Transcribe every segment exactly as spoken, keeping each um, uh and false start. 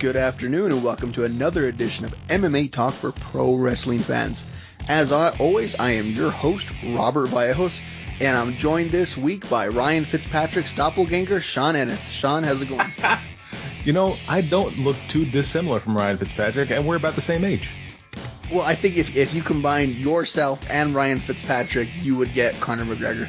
good afternoon, and welcome to another edition of M M A Talk for Pro Wrestling Fans. As I, always, I am your host, Robert Vallejos, and I'm joined this week by Ryan Fitzpatrick's doppelganger, Sean Ennis. Sean, how's it going? You know, I don't look too dissimilar from Ryan Fitzpatrick, and we're about the same age. Well, I think if, if you combine yourself and Ryan Fitzpatrick, you would get Conor McGregor.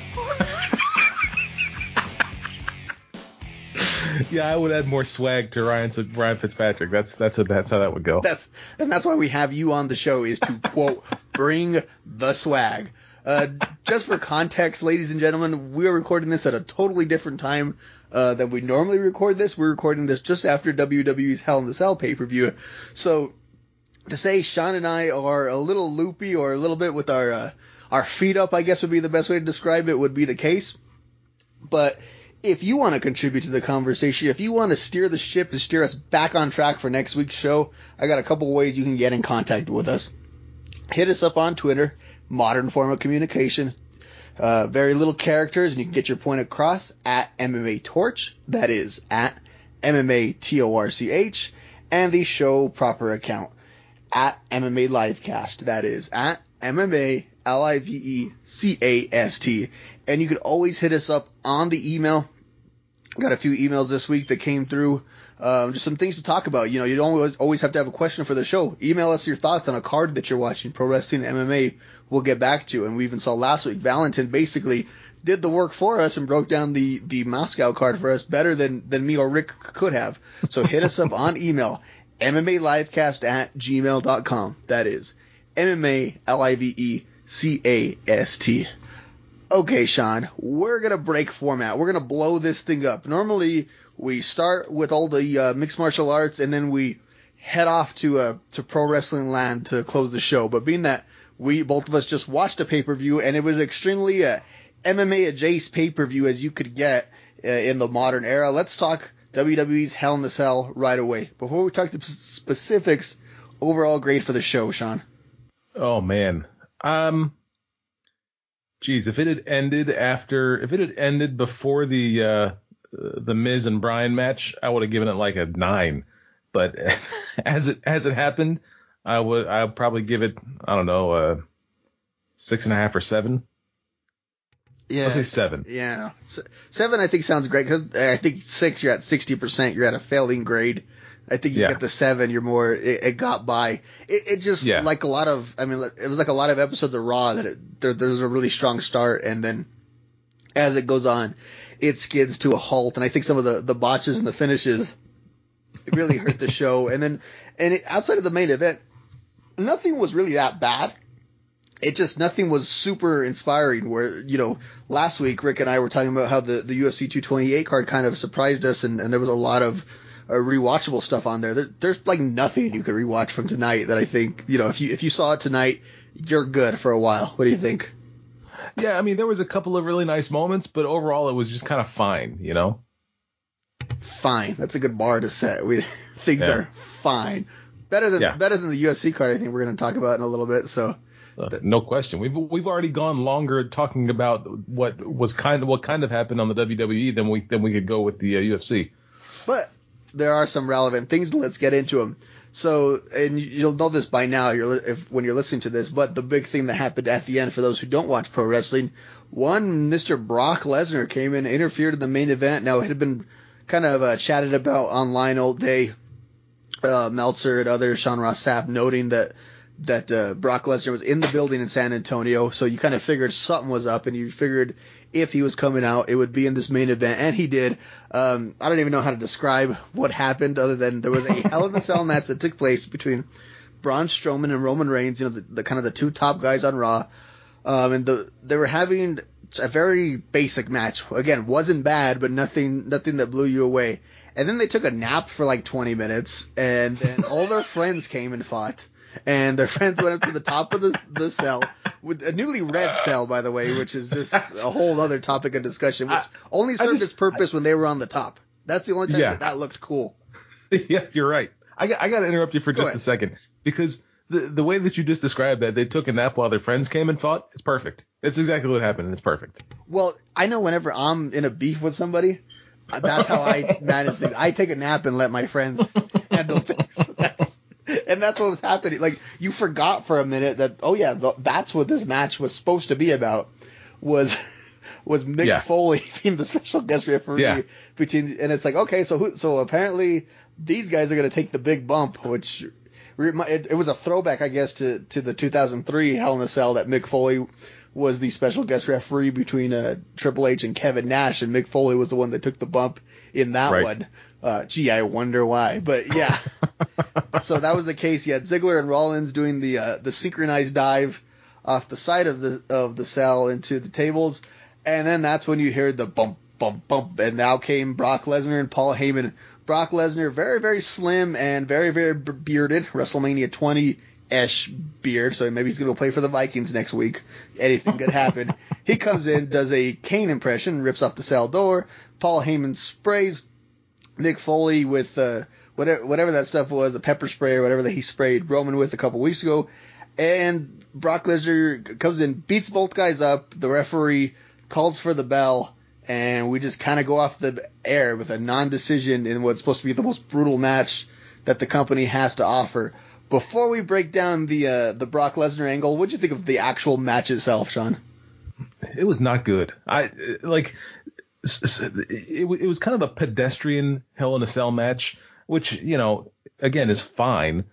Yeah, I would add more swag to Ryan to Ryan Fitzpatrick. That's that's a, that's how that would go. That's and that's why we have you on the show, is to quote bring the swag. Uh, just for context, ladies and gentlemen, we are recording this at a totally different time uh, than we normally record this. We're recording this just after W W E's Hell in the Cell pay-per-view. So to say Sean and I are a little loopy or a little bit with our uh, our feet up, I guess would be the best way to describe it, would be the case. But if you want to contribute to the conversation, if you want to steer the ship and steer us back on track for next week's show, I got a couple ways you can get in contact with us. Hit us up on Twitter, modern form of communication, uh, very little characters, and you can get your point across at M M A Torch, that is at M M A T O R C H, and the show proper account at M M A Livecast, that is at M M A L I V E C A S T. And you could always hit us up on the email. Got a few emails this week that came through. Um, just some things to talk about. You know, you don't always, always have to have a question for the show. Email us your thoughts on a card that you're watching. Pro Wrestling M M A, we'll get back to. And we even saw last week, Valentin basically did the work for us and broke down the, the Moscow card for us better than, than me or Rick could have. So hit us up on email, M M A Livecast at gmail dot com. That is M M A L I V E C A S T. Okay, Sean, we're going to break format. We're going to blow this thing up. Normally, we start with all the uh, mixed martial arts, and then we head off to uh, to Pro Wrestling Land to close the show. But being that we, both of us, just watched a pay-per-view, and it was extremely uh, M M A-adjacent pay-per-view as you could get uh, in the modern era, let's talk W W E's Hell in the Cell right away. Before we talk the specifics, overall grade for the show, Sean. Oh, man. Um... Geez, if it had ended after, if it had ended before the uh, the Miz and Bryan match, I would have given it like a nine. But as it as it happened, I would I would probably give it, I don't know, uh, six and a half or seven. Yeah, Let's say seven. Yeah, seven I think sounds great, because I think six you're at sixty percent. You're at a failing grade. I think you yeah. get the seven, you're more, it, it got by. It, it just, yeah. like a lot of, I mean, it was like a lot of episodes of Raw that it, there, there's a really strong start, and then as it goes on, it skids to a halt, and I think some of the, the botches and the finishes really hurt the show. And then, and it, outside of the main event, nothing was really that bad. It just, nothing was super inspiring, where, you know, last week, Rick and I were talking about how the, the U F C two twenty-eight card kind of surprised us, and, and there was a lot of Uh, rewatchable stuff on there. there. There's like nothing you could rewatch from tonight that I think, you know, if you if you saw it tonight, you're good for a while. What do you think? Yeah, I mean, there was a couple of really nice moments, but overall it was just kind of fine, you know? Fine. That's a good bar to set. We Things yeah. are fine. Better than yeah. better than the U F C card, I think we're going to talk about in a little bit. So uh, no question. We've we've already gone longer talking about what was kind of what kind of happened on the W W E than we than we could go with the uh, U F C. But there are some relevant things, and let's get into them. So, and you'll know this by now you're, if, when you're listening to this, but the big thing that happened at the end for those who don't watch pro wrestling, one, Mister Brock Lesnar came in, interfered in the main event. Now, it had been kind of uh, chatted about online all day. Uh, Meltzer and others, Sean Ross Sapp, noting that that uh, Brock Lesnar was in the building in San Antonio, so you kind of figured something was up, and you figured if he was coming out, it would be in this main event, and he did. Um, I don't even know how to describe what happened, other than there was a Hell in the Cell match that took place between Braun Strowman and Roman Reigns, you know, the, the kind of the two top guys on Raw, um, and the, they were having a very basic match. Again, wasn't bad, but nothing, nothing that blew you away. And then they took a nap for like twenty minutes, and then all their friends came and fought. And their friends went up to the top of the the cell, with a newly red cell, by the way, which is just a whole other topic of discussion, which I, only served just, its purpose I, when they were on the top. That's the only time yeah. that, that looked cool. Yeah, you're right. I got, I got to interrupt you for Go just ahead. a second, because the the way that you just described that, they took a nap while their friends came and fought, it's perfect. It's exactly what happened, and it's perfect. Well, I know whenever I'm in a beef with somebody, That's how I manage things. I take a nap and let my friends handle things. That's, and that's what was happening. Like, you forgot for a minute that, oh yeah, the, that's what this match was supposed to be about, was was Mick yeah. Foley being the special guest referee. Yeah. Between, and it's like, okay, so who, so apparently these guys are going to take the big bump, which it, it was a throwback, I guess, to, to the two thousand three Hell in a Cell that Mick Foley was the special guest referee between uh, Triple H and Kevin Nash, and Mick Foley was the one that took the bump in that right. one. Uh, gee, I wonder why, but yeah. So that was the case. You had Ziggler and Rollins doing the uh, the synchronized dive off the side of the of the cell into the tables, and then that's when you heard the bump, bump, bump, and now came Brock Lesnar and Paul Heyman. Brock Lesnar, very, very slim and very, very bearded, WrestleMania twenty-ish beard, so maybe he's going to play for the Vikings next week. Anything could happen. He comes in, does a Kane impression, rips off the cell door. Paul Heyman sprays Mick Foley with uh, whatever, whatever that stuff was, the pepper spray or whatever that he sprayed Roman with a couple weeks ago. And Brock Lesnar comes in, beats both guys up. The referee calls for the bell, and we just kind of go off the air with a non-decision in what's supposed to be the most brutal match that the company has to offer. Before we break down the uh, the Brock Lesnar angle, what did you think of the actual match itself, Sean? It was not good. I like it, it was kind of a pedestrian Hell in a Cell match, which, you know, again is fine.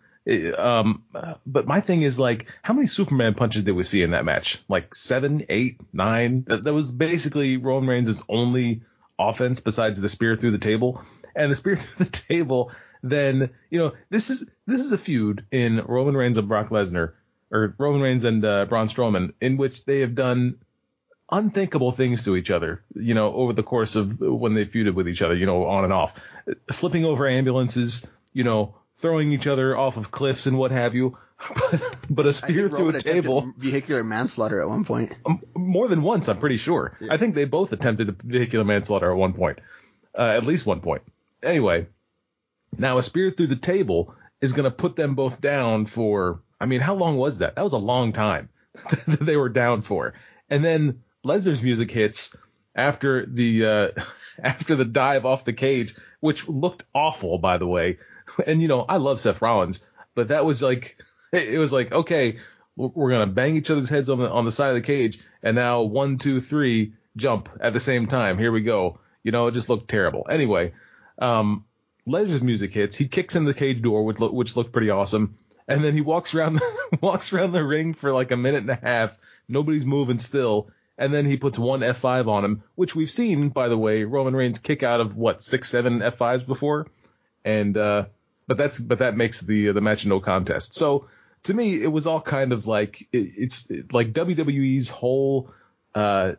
Um, but my thing is, like, how many Superman punches did we see in that match? Like seven, eight, nine? That, that was basically Roman Reigns' only offense besides the spear through the table. And the spear through the table, then, you know, this is this is a feud in Roman Reigns and Brock Lesnar, or Roman Reigns and uh, Braun Strowman, in which they have done unthinkable things to each other, you know, over the course of when they feuded with each other, you know, on and off. Flipping over ambulances, you know, throwing each other off of cliffs and what have you, but, but a spear through a table. Vehicular manslaughter at one point. Um, more than once, I'm pretty sure. Yeah. I think they both attempted vehicular manslaughter at one point, uh, at least one point. Anyway, now a spear through the table is going to put them both down for, I mean, how long was that? That was a long time that they were down for. And then Lesnar's music hits after the uh, after the dive off the cage, which looked awful, by the way. And, you know, I love Seth Rollins, but that was like, it was like, okay, we're going to bang each other's heads on the on the side of the cage. And now one, two, three, jump at the same time. Here we go. You know, it just looked terrible. Anyway, um, Lesnar's music hits. He kicks in the cage door, which, lo- which looked pretty awesome. And then he walks around, the, walks around the ring for like a minute and a half. Nobody's moving still. And then he puts one F five on him, which we've seen, by the way, Roman Reigns kick out of, what, six, seven F fives before? And, uh, But that's but that makes the the match no contest. So to me, it was all kind of like it, it's like W W E's whole uh,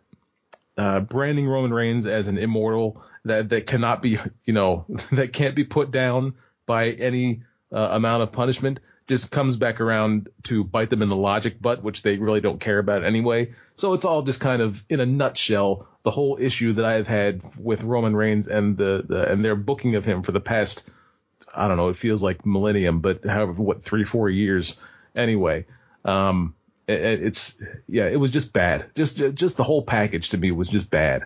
uh, branding Roman Reigns as an immortal that that cannot be, you know, that can't be put down by any uh, amount of punishment. Just comes back around to bite them in the logic butt, which they really don't care about anyway. So it's all just kind of, in a nutshell, the whole issue that I have had with Roman Reigns and the, the and their booking of him for the past, I don't know, it feels like millennium, but however, what, three, four years anyway. Um, it, it's, yeah, it was just bad. Just, just the whole package to me was just bad.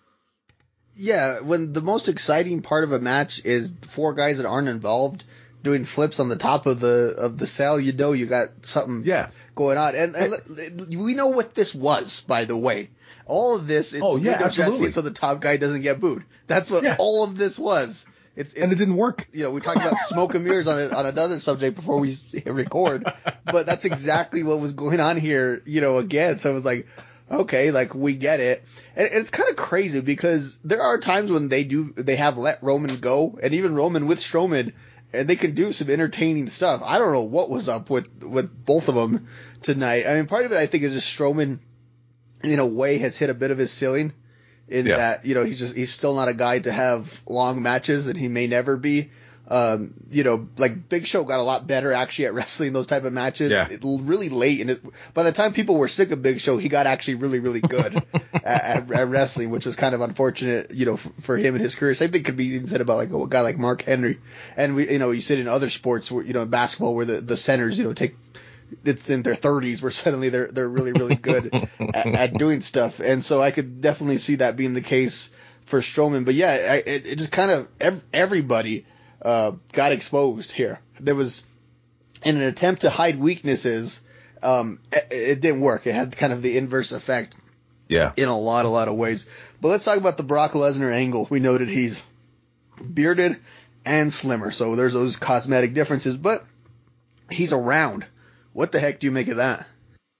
Yeah. When the most exciting part of a match is four guys that aren't involved doing flips on the top of the, of the cell, you know, you got something yeah. going on. And, and we know what this was, by the way. All of this is oh, yeah, absolutely. So the top guy doesn't get booed. That's what yeah. all of this was. It's, it's, and it didn't work. You know, we talked about smoke and mirrors on a, on another subject before we record, but that's exactly what was going on here, you know, again. So it was like, okay, like, we get it. And, and it's kind of crazy because there are times when they do, they have let Roman go, and even Roman with Strowman, and they can do some entertaining stuff. I don't know what was up with, with both of them tonight. I mean, part of it, I think, is just Strowman, in a way, has hit a bit of his ceiling. In yeah. that, you know, he's just, he's still not a guy to have long matches, and he may never be. Um, you know, like Big Show got a lot better actually at wrestling those type of matches. Yeah. It, really late, and it, by the time people were sick of Big Show, he got actually really, really good at, at, at wrestling, which was kind of unfortunate, you know, f- for him in his career. Same thing could be said about like a guy like Mark Henry. And we, you know, you sit in other sports where, you know, in basketball where the, the centers, you know, take, it's in their thirties where suddenly they're they're really really good at, at doing stuff, and so I could definitely see that being the case for Strowman. But yeah, I, it, it just kind of ev- everybody uh, got exposed here. There was, in an attempt to hide weaknesses, um, it, it didn't work. It had kind of the inverse effect. Yeah. In a lot, a lot of ways. But let's talk about the Brock Lesnar angle. We noted he's bearded and slimmer, so there's those cosmetic differences, but he's around. What the heck do you make of that?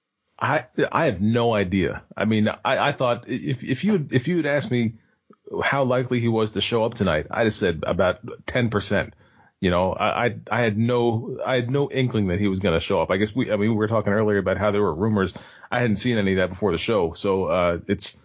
I I have no idea. I mean, I, I thought if if you if you had asked me how likely he was to show up tonight, I'd have said about ten percent. You know, I, I I had no I had no inkling that he was going to show up. I guess we I mean we were talking earlier about how there were rumors. I hadn't seen any of that before the show, so uh, it's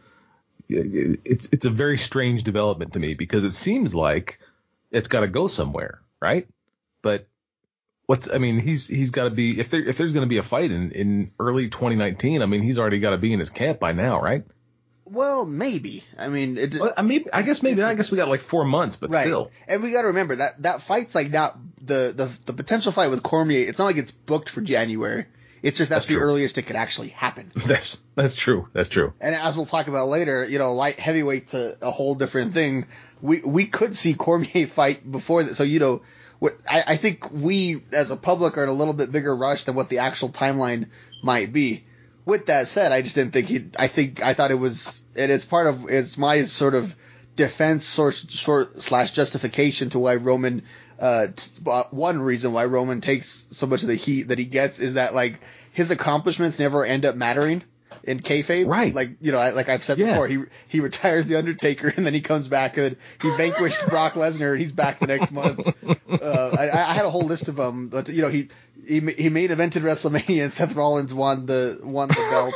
it's it's a very strange development to me because it seems like it's got to go somewhere, right? But what's I mean he's he's got to be if there if there's going to be a fight in in early twenty nineteen. I mean he's already got to be in his camp by now, right? Well, maybe. I mean, it, well, I mean, I guess maybe. I guess we got like four months, but right. still. And we got to remember that that fight's like not the, the the potential fight with Cormier. It's not like it's booked for January. It's just that's, that's the true. earliest it could actually happen. That's that's true. That's true. And as we'll talk about later, you know, light heavyweight's a, a whole different thing. We we could see Cormier fight before that. So you know, what, I I think we as a public are in a little bit bigger rush than what the actual timeline might be. With that said, I just didn't think he. I think I thought it was, and it's part of it's my sort of defense sort sort slash justification to why Roman. Uh, t- one reason why Roman takes so much of the heat that he gets is that like his accomplishments never end up mattering in kayfabe. Right. Like you know, I, like I've said yeah. before, he he retires the Undertaker and then he comes back and he vanquished Brock Lesnar and he's back the next month. Uh, I, I had a whole list of them, but you know he. He he main evented WrestleMania and Seth Rollins won the won the belt.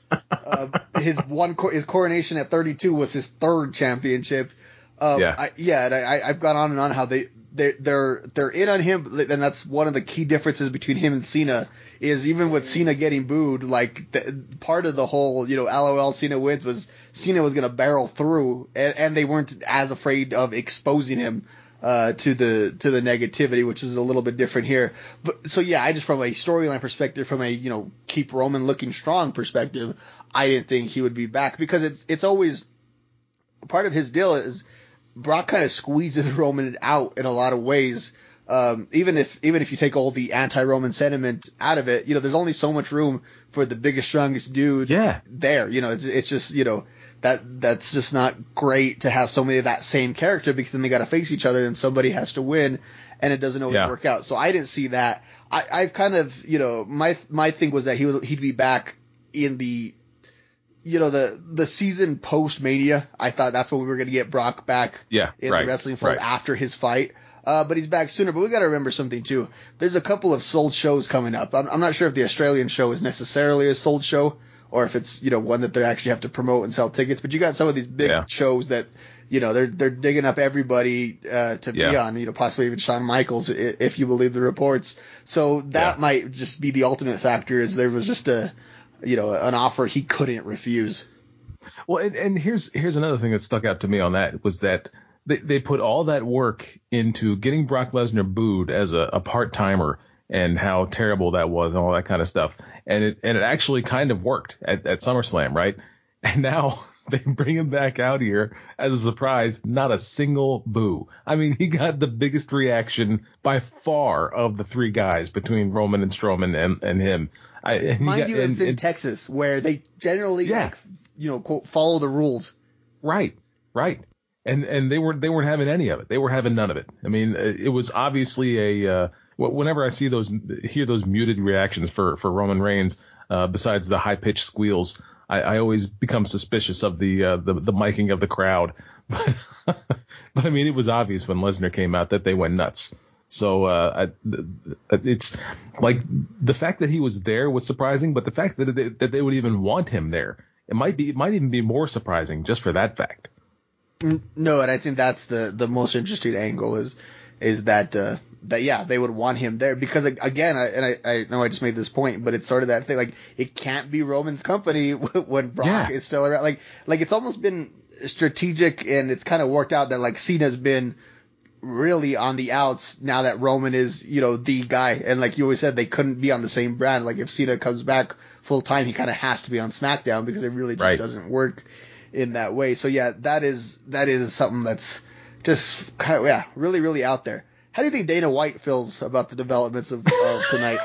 uh, his one his coronation at thirty-two was his third championship. Um, yeah, I, yeah. And I I've gone on and on how they they they're they're in on him, and that's one of the key differences between him and Cena. Is even with Cena getting booed, like the, part of the whole you know LOL Cena wins was Cena was gonna barrel through, and, and they weren't as afraid of exposing him. Uh, to the to the negativity, which is a little bit different here. But so yeah, I just from a storyline perspective, from a you know keep Roman looking strong perspective, I didn't think he would be back because it's it's always part of his deal is Brock kind of squeezes Roman out in a lot of ways. Um, even if even if you take all the anti-Roman sentiment out of it, you know, there's only so much room for the biggest, strongest dude yeah. there. You know, it's it's just you know. That that's just not great to have so many of that same character because then they got to face each other and somebody has to win and it doesn't always yeah. work out. So I didn't see that. I I kind of you know my my thing was that he would he'd be back in the you know the the season post Mania. I thought that's when we were going to get Brock back yeah, in right, the wrestling fold right. after his fight. Uh, but he's back sooner. But we got to remember something too. There's a couple of sold shows coming up. I'm, I'm not sure if the Australian show is necessarily a sold show. Or if it's, you know, one that they actually have to promote and sell tickets. But you got some of these big yeah. shows that, you know, they're they're digging up everybody uh, to yeah. be on, you know, possibly even Shawn Michaels, if you believe the reports. So that yeah. might just be the ultimate factor is there was just a, you know, an offer he couldn't refuse. Well, and, and here's here's another thing that stuck out to me on that was that they, they put all that work into getting Brock Lesnar booed as a, a part-timer and how terrible that was and all that kind of stuff. And it and it actually kind of worked at, at SummerSlam, right? And now they bring him back out here as a surprise, not a single boo. I mean, he got the biggest reaction by far of the three guys between Roman and Strowman and, and him. I, and Mind got, you, and, it's in and, Texas where they generally, yeah. like, you know, quote, follow the rules. Right, right. And and they were they weren't having any of it. They were having none of it. I mean, it was obviously a. Uh, Whenever I see those, hear those muted reactions for, for Roman Reigns, uh, besides the high pitched squeals, I, I always become suspicious of the, uh, the, the miking of the crowd. But, but I mean, it was obvious when Lesnar came out that they went nuts. So, uh, I, it's like the fact that he was there was surprising, but the fact that they, that they would even want him there, it might be, it might even be more surprising just for that fact. No, and I think that's the, the most interesting angle is, is that, uh, that yeah, they would want him there because again, I, and I, I know I just made this point, but it's sort of that thing like it can't be Roman's company when Brock yeah. is still around. Like, like it's almost been strategic and it's kind of worked out that like Cena's been really on the outs now that Roman is, you know, the guy. And like you always said, they couldn't be on the same brand. Like if Cena comes back full time, he kind of has to be on SmackDown because it really just right. doesn't work in that way. So yeah, that is that is something that's just kind of, yeah, really really out there. How do you think Dana White feels about the developments of, of tonight?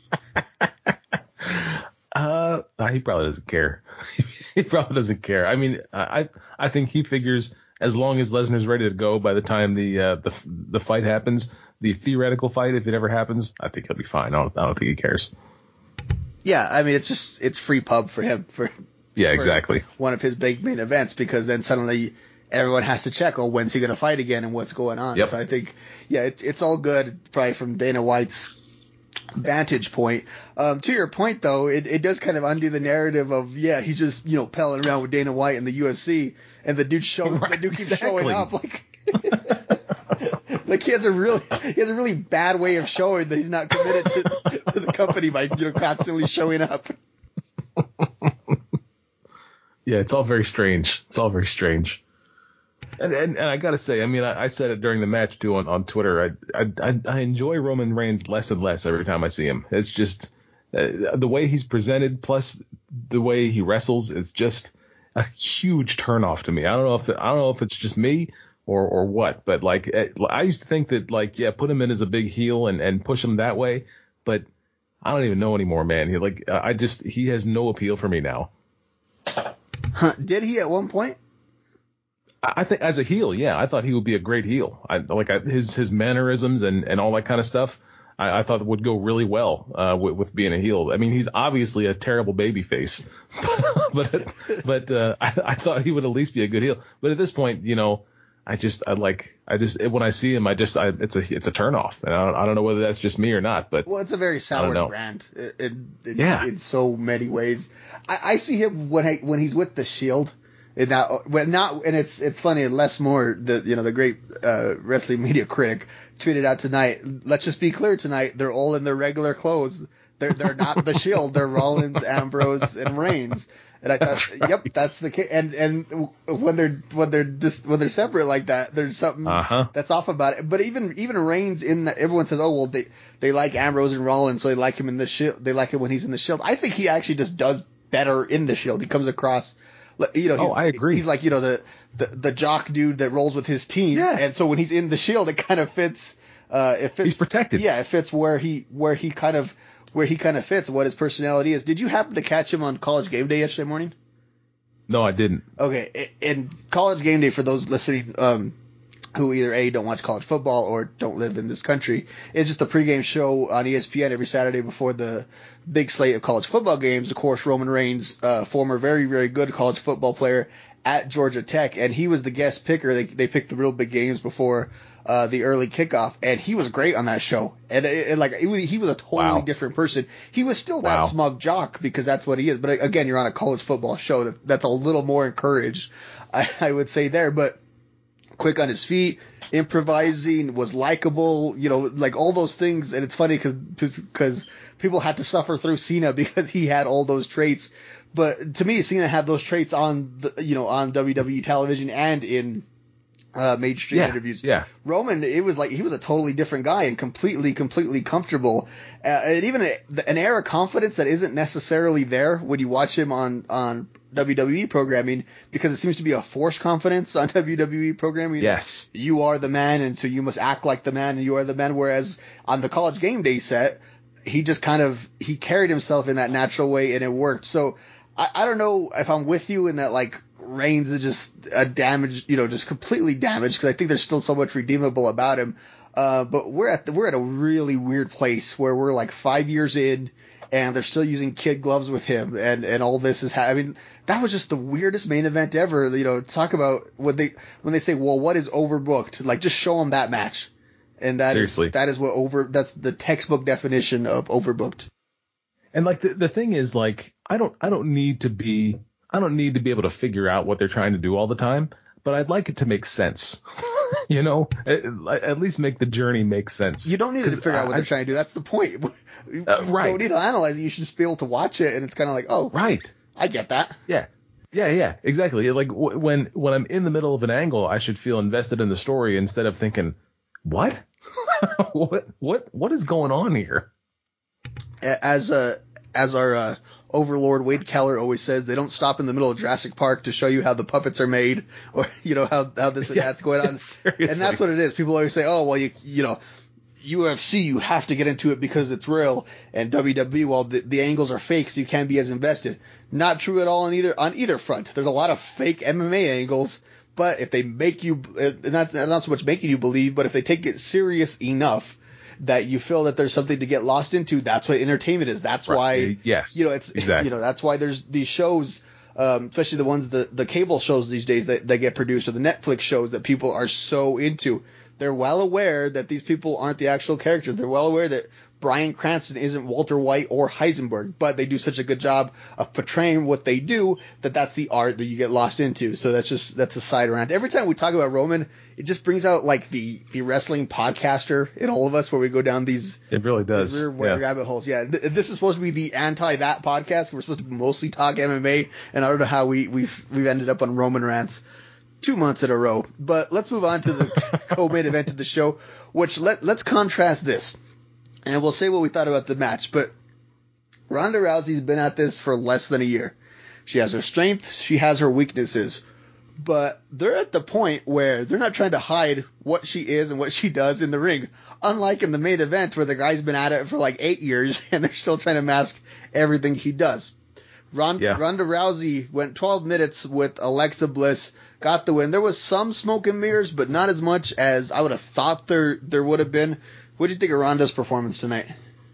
uh, he probably doesn't care. He probably doesn't care. I mean, I I think he figures as long as Lesnar's ready to go by the time the uh, the the fight happens, the theoretical fight, if it ever happens, I think he'll be fine. I don't, I don't think he cares. Yeah, I mean, it's just it's free pub for him for yeah, for exactly one of his big main events, because then suddenly everyone has to check, oh, when's he going to fight again and what's going on. Yep. So I think, yeah, it's it's all good probably from Dana White's vantage point. Um, to your point, though, it, it does kind of undo the narrative of, yeah, he's just, you know, palling around with Dana White in the U F C, and the dude show, right, the dude keeps exactly. showing up. Like, like he has a really he has a really bad way of showing that he's not committed to, to the company by, you know, constantly showing up. Yeah, it's all very strange. It's all very strange. And, and and I gotta say, I mean, I, I said it during the match too on, on Twitter. I, I I enjoy Roman Reigns less and less every time I see him. It's just uh, the way he's presented, plus the way he wrestles, is just a huge turnoff to me. I don't know if it, I don't know if it's just me or or what, but like I used to think that, like, yeah, put him in as a big heel and and push him that way, but I don't even know anymore, man. He like I just he has no appeal for me now. Huh, did he at one point? I think as a heel, yeah, I thought he would be a great heel. I like I, his his mannerisms and, and all that kind of stuff. I, I thought would go really well uh, with, with being a heel. I mean, he's obviously a terrible babyface, but but uh, I, I thought he would at least be a good heel. But at this point, you know, I just I like I just when I see him, I just I, it's a it's a turnoff, and I don't, I don't know whether that's just me or not. But well, it's a very sour brand in, in, yeah. in so many ways. I, I see him when I, when he's with the Shield. And that, when not, and it's it's funny. Les Moore, the you know the great uh, wrestling media critic, tweeted out tonight. Let's just be clear tonight. They're all in their regular clothes. They're they're not the Shield. They're Rollins, Ambrose, and Reigns. And I thought, that's right. Yep, that's the case. And and when they're when they're just when they're separate like that, there's something uh-huh. that's off about it. But even even Reigns in the, everyone says, oh well, they they like Ambrose and Rollins, so they like him in the Shield. They like him when he's in the Shield. I think he actually just does better in the Shield. He comes across. You know, oh, I agree. He's like, you know, the, the, the jock dude that rolls with his team. Yeah. And so when he's in the Shield, it kind of fits, uh, it fits. He's protected. Yeah. It fits where he, where he kind of, where he kind of fits, what his personality is. Did you happen to catch him on College Game Day yesterday morning? No, I didn't. Okay. In College Game Day, for those listening, um, who either A, don't watch college football or don't live in this country, it's just a pregame show on E S P N every Saturday before the big slate of college football games. Of course, Roman Reigns, uh, former very, very good college football player at Georgia Tech, and he was the guest picker. They they picked the real big games before uh, the early kickoff, and he was great on that show. And, it, it, like it, he was a totally wow. different person. He was still that wow. smug jock because that's what he is. But again, you're on a college football show that, that's a little more encouraged, I, I would say there. But quick on his feet, improvising, was likable, you know, like all those things. And it's funny because because people had to suffer through Cena because he had all those traits. But to me, Cena had those traits on the, you know, on W W E television and in uh, mainstream yeah, interviews. Yeah. Roman, it was like he was a totally different guy and completely, completely comfortable. Uh, and even a, an air of confidence that isn't necessarily there when you watch him on, on W W E programming, because it seems to be a forced confidence on W W E programming. Yes. You are the man, and so you must act like the man, and you are the man. Whereas on the College Game Day set, he just kind of, he carried himself in that natural way, and it worked. So I, I don't know if I'm with you in that, like, Reigns is just a damaged, you know, just completely damaged, because I think there's still so much redeemable about him. Uh, but we're at the, we're at a really weird place where we're like five years in, and they're still using kid gloves with him, and, and all this is ha- I mean, that was just the weirdest main event ever. You know, talk about when they when they say, well, what is overbooked? Like, just show them that match, and that Seriously. is that is what over that's the textbook definition of overbooked. And like the the thing is, like, I don't I don't need to be I don't need to be able to figure out what they're trying to do all the time, but I'd like it to make sense. You know, at, at least make the journey make sense. You don't need to figure out what I, they're trying to do. That's the point. You uh, right. don't need to analyze it. You should just be able to watch it, and it's kind of like, oh, right. I get that. Yeah. Yeah, yeah, exactly. Like w- when when I'm in the middle of an angle, I should feel invested in the story instead of thinking, what? what what what is going on here? As uh, as our uh, Overlord Wade Keller always says they don't stop in the middle of Jurassic Park to show you how the puppets are made, or you know how how this and yeah, that's going on. seriously. And that's what it is. People always say, oh well, you you know. U F C, you have to get into it because it's real, and W W E, well, the, the angles are fake, so you can't be as invested. Not true at all on either on either front. There's a lot of fake M M A angles, but if they make you, uh, not not so much making you believe, but if they take it serious enough that you feel that there's something to get lost into, that's what entertainment is. That's right. why, yes, you know, it's exactly. you know, that's why there's these shows. Um, especially the ones, the, the cable shows these days that, that get produced, or the Netflix shows that people are so into. They're well aware that these people aren't the actual characters. They're well aware that Bryan Cranston isn't Walter White or Heisenberg, but they do such a good job of portraying what they do that that's the art that you get lost into. So that's just, that's a side rant. Every time we talk about Roman, it just brings out like the, the wrestling podcaster in all of us, where we go down these. It really does. Weird yeah. rabbit holes. Yeah. Th- this is supposed to be the anti that podcast. We're supposed to mostly talk M M A, and I don't know how we, we've, we've ended up on Roman rants. Two months in a row. But let's move on to the co-main event of the show, which let, let's contrast this. And we'll say what we thought about the match. But Ronda Rousey's been at this for less than a year. She has her strengths, she has her weaknesses. But they're at the point where they're not trying to hide what she is and what she does in the ring. Unlike in the main event where the guy's been at it for like eight years and they're still trying to mask everything he does. Ronda, yeah. Ronda Rousey went twelve minutes with Alexa Bliss, got the win. There was some smoke and mirrors, but not as much as I would have thought there there would have been. What did you think of Ronda's performance tonight?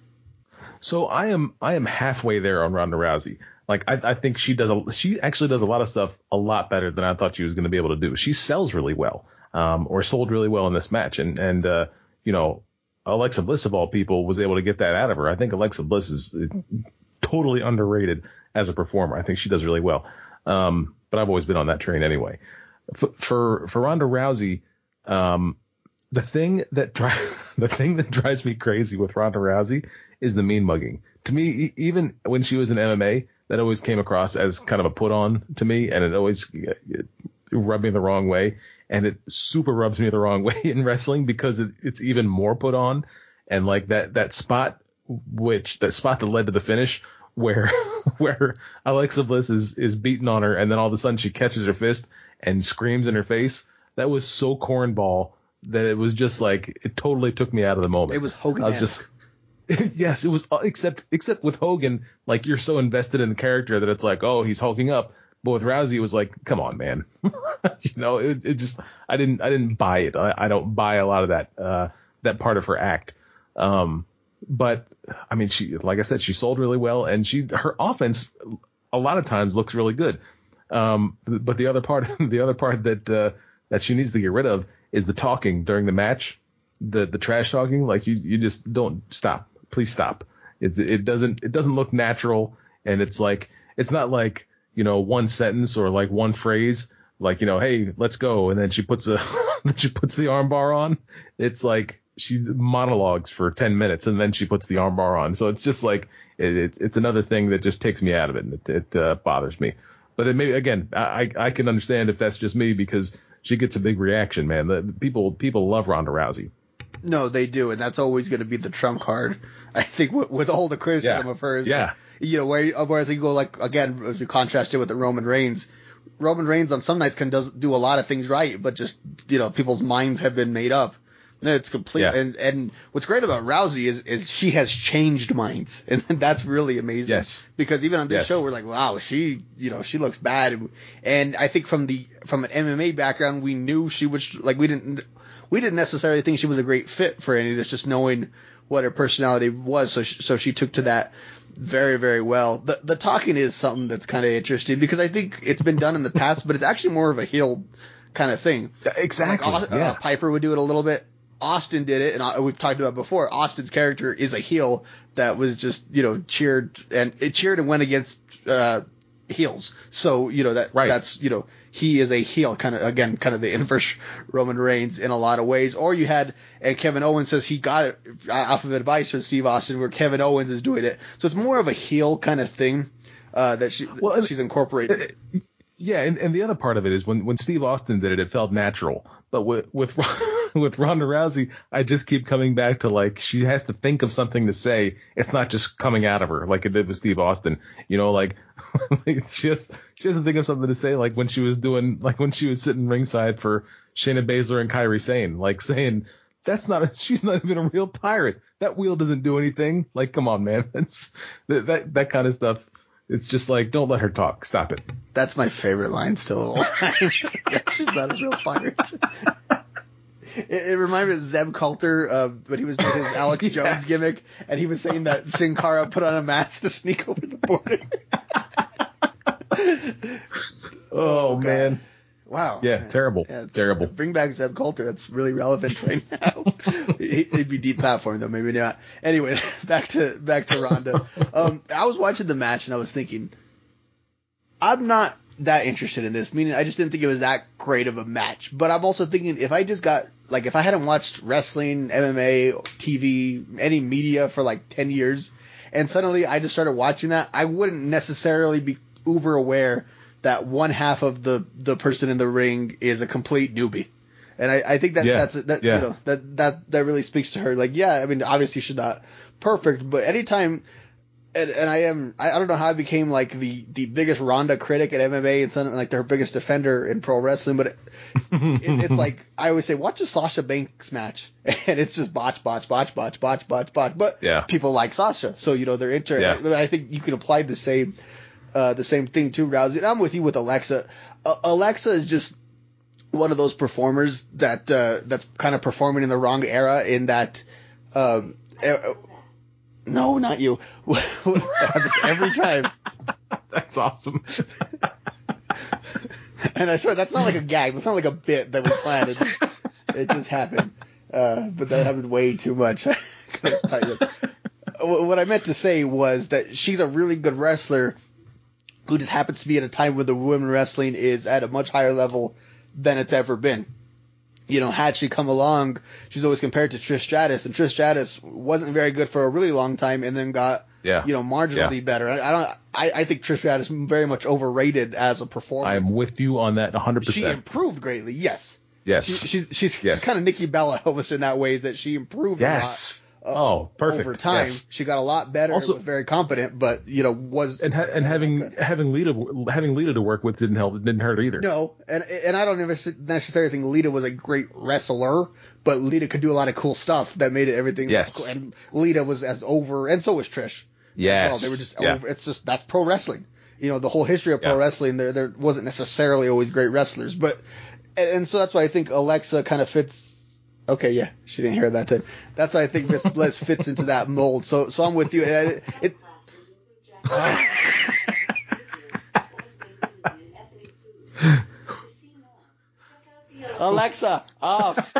So I am I am halfway there on Ronda Rousey. Like I, I think she does a, she actually does a lot of stuff a lot better than I thought she was going to be able to do. She sells really well, um, or sold really well in this match, and and uh, you know, Alexa Bliss of all people was able to get that out of her. I think Alexa Bliss is totally underrated as a performer. I think she does really well. Um, but I've always been on that train anyway. For for, for Ronda Rousey, um, the thing that dri- the thing that drives me crazy with Ronda Rousey is the mean mugging. To me, e- even when she was in M M A, that always came across as kind of a put on to me, and it always it rubbed me the wrong way. And it super rubs me the wrong way in wrestling because it, it's even more put on. And like that that spot, which that spot that led to the finish, where where Alexa Bliss is is beating on her, and then all of a sudden she catches her fist and screams in her face. That was so cornball that it was just like it totally took me out of the moment. It was Hogan. I was just yes, it was except except with Hogan, like you're so invested in the character that it's like, oh, he's hulking up. But with Rousey, it was like, come on, man. you know, it, it just I didn't I didn't buy it. I, I don't buy a lot of that uh, that part of her act. Um, but I mean, she like I said, she sold really well, and she her offense a lot of times looks really good. Um, but the other part, the other part that uh, that she needs to get rid of is the talking during the match, the the trash talking. Like you, you just don't stop. Please stop. It it doesn't it doesn't look natural, and it's like it's not like you know one sentence or like one phrase. Like you know, hey, let's go, and then she puts a then she puts the armbar on. It's like she monologues for ten minutes and then she puts the armbar on. So it's just like it, it's it's another thing that just takes me out of it, and it, it uh, bothers me. But it may again, I I can understand if that's just me because she gets a big reaction, man. The, the people people love Ronda Rousey. No, they do, and that's always going to be the trump card. I think with, with all the criticism yeah. of hers, yeah, you know, where whereas you go like again, if you contrast it with the Roman Reigns. Roman Reigns on some nights can does do a lot of things right, but just you know people's minds have been made up. It's complete. Yeah. And and what's great about Rousey is is she has changed minds, and that's really amazing. Yes. Because even on this yes. show, we're like, wow, she you know she looks bad, and I think from the from an M M A background, we knew she was like we didn't we didn't necessarily think she was a great fit for any of this, just knowing what her personality was. So she, so she took to that very, very well. The the talking is something that's kind of interesting because I think it's been done in the past, but it's actually more of a heel kind of thing. Exactly. Like, uh, yeah. uh, Piper would do it a little bit. Austin did it, and uh, we've talked about it before. Austin's character is a heel that was just you know cheered and it cheered and went against uh, heels. So you know that right. that's you know. He is a heel, kind of again, kind of the inverse Roman Reigns in a lot of ways. Or you had, and Kevin Owens says he got it off of advice from Steve Austin, where Kevin Owens is doing it. So it's more of a heel kind of thing uh, that she well, she's incorporated. Yeah, and, and the other part of it is when, when Steve Austin did it, it felt natural. But with with with Ronda Rousey, I just keep coming back to like she has to think of something to say. It's not just coming out of her like it did with Steve Austin. You know, like it's just she doesn't think of something to say like when she was doing like when she was sitting ringside for Shayna Baszler and Kairi Sane, like saying that's not a, she's not even a real pirate. That wheel doesn't do anything. Like, come on, man. That's that that, that kind of stuff. It's just like, don't let her talk. Stop it. That's my favorite line still of all time. She's not a real pirate. It, it reminded me of Zeb Coulter, uh, when he was doing his Alex Yes. Jones gimmick, and he was saying that Sin Cara put on a mask to sneak over the border. Oh, God. man. Wow. Yeah, man. terrible. Yeah, it's- Terrible. Bring back Zeb Coulter. That's really relevant right now. He- He'd be deep platform though, maybe not. Anyway, back to back to Ronda. Um, I was watching the match and I was thinking, I'm not that interested in this. Meaning, I just didn't think it was that great of a match. But I'm also thinking, if I just got like, if I hadn't watched wrestling, M M A, T V, any media for like ten years, and suddenly I just started watching that, I wouldn't necessarily be uber aware that one half of the, the person in the ring is a complete newbie. And I, I think that Yeah, that's that yeah. you know that, that that really speaks to her. Like, yeah, I mean, obviously she's not perfect, but anytime, and, and I am I, I don't know how I became like the, the biggest Ronda critic at M M A and something like their biggest defender in pro wrestling, but it, it, it's like I always say, watch a Sasha Banks match, and it's just botch, botch, botch, botch, botch, botch, botch. But Yeah. people like Sasha, so you know they're inter. Yeah. I think you can apply the same uh, the same thing to Rousey. And I'm with you with Alexa. Uh, Alexa is just one of those performers that uh, that's kind of performing in the wrong era. In that, um, uh, no, not you. That happens every time. That's awesome. And I swear that's not like a gag. That's not like a bit that we planned. It just, it just happened. Uh, but that happened way too much. Gotta tighten up. What I meant to say was that she's a really good wrestler who just happens to be at a time when the women wrestling is at a much higher level than it's ever been. You know, had she come along, she's always compared to Trish Stratus, and Trish Stratus wasn't very good for a really long time, and then got, Yeah. you know, marginally Yeah. better. I, I don't. I, I think Trish Stratus is very much overrated as a performer. I'm with you on that one hundred She percent. improved greatly, yes. Yes. She, she's she's Yes. kind of Nikki Bella almost in that way, that she improved Yes. a lot. uh, Oh, perfect. Over time, Yes. she got a lot better. Also- Was very competent, but you know was And ha- and having having Lita having Lita to work with didn't help. Didn't hurt either. no, and and I don't necessarily think Lita was a great wrestler, but Lita could do a lot of cool stuff that made it everything. Yes. Cool. And Lita was as over, and so was Trish. Yes. Well, they were just Yeah. over. It's just that's pro wrestling. You know, the whole history of pro Yeah. wrestling, there there wasn't necessarily always great wrestlers, but and, and so that's why I think Alexa kind of fits. Okay, yeah, she didn't hear that time. That's why I think Miss Bliss fits into that mold. So so I'm with you. And it, it Alexa, off.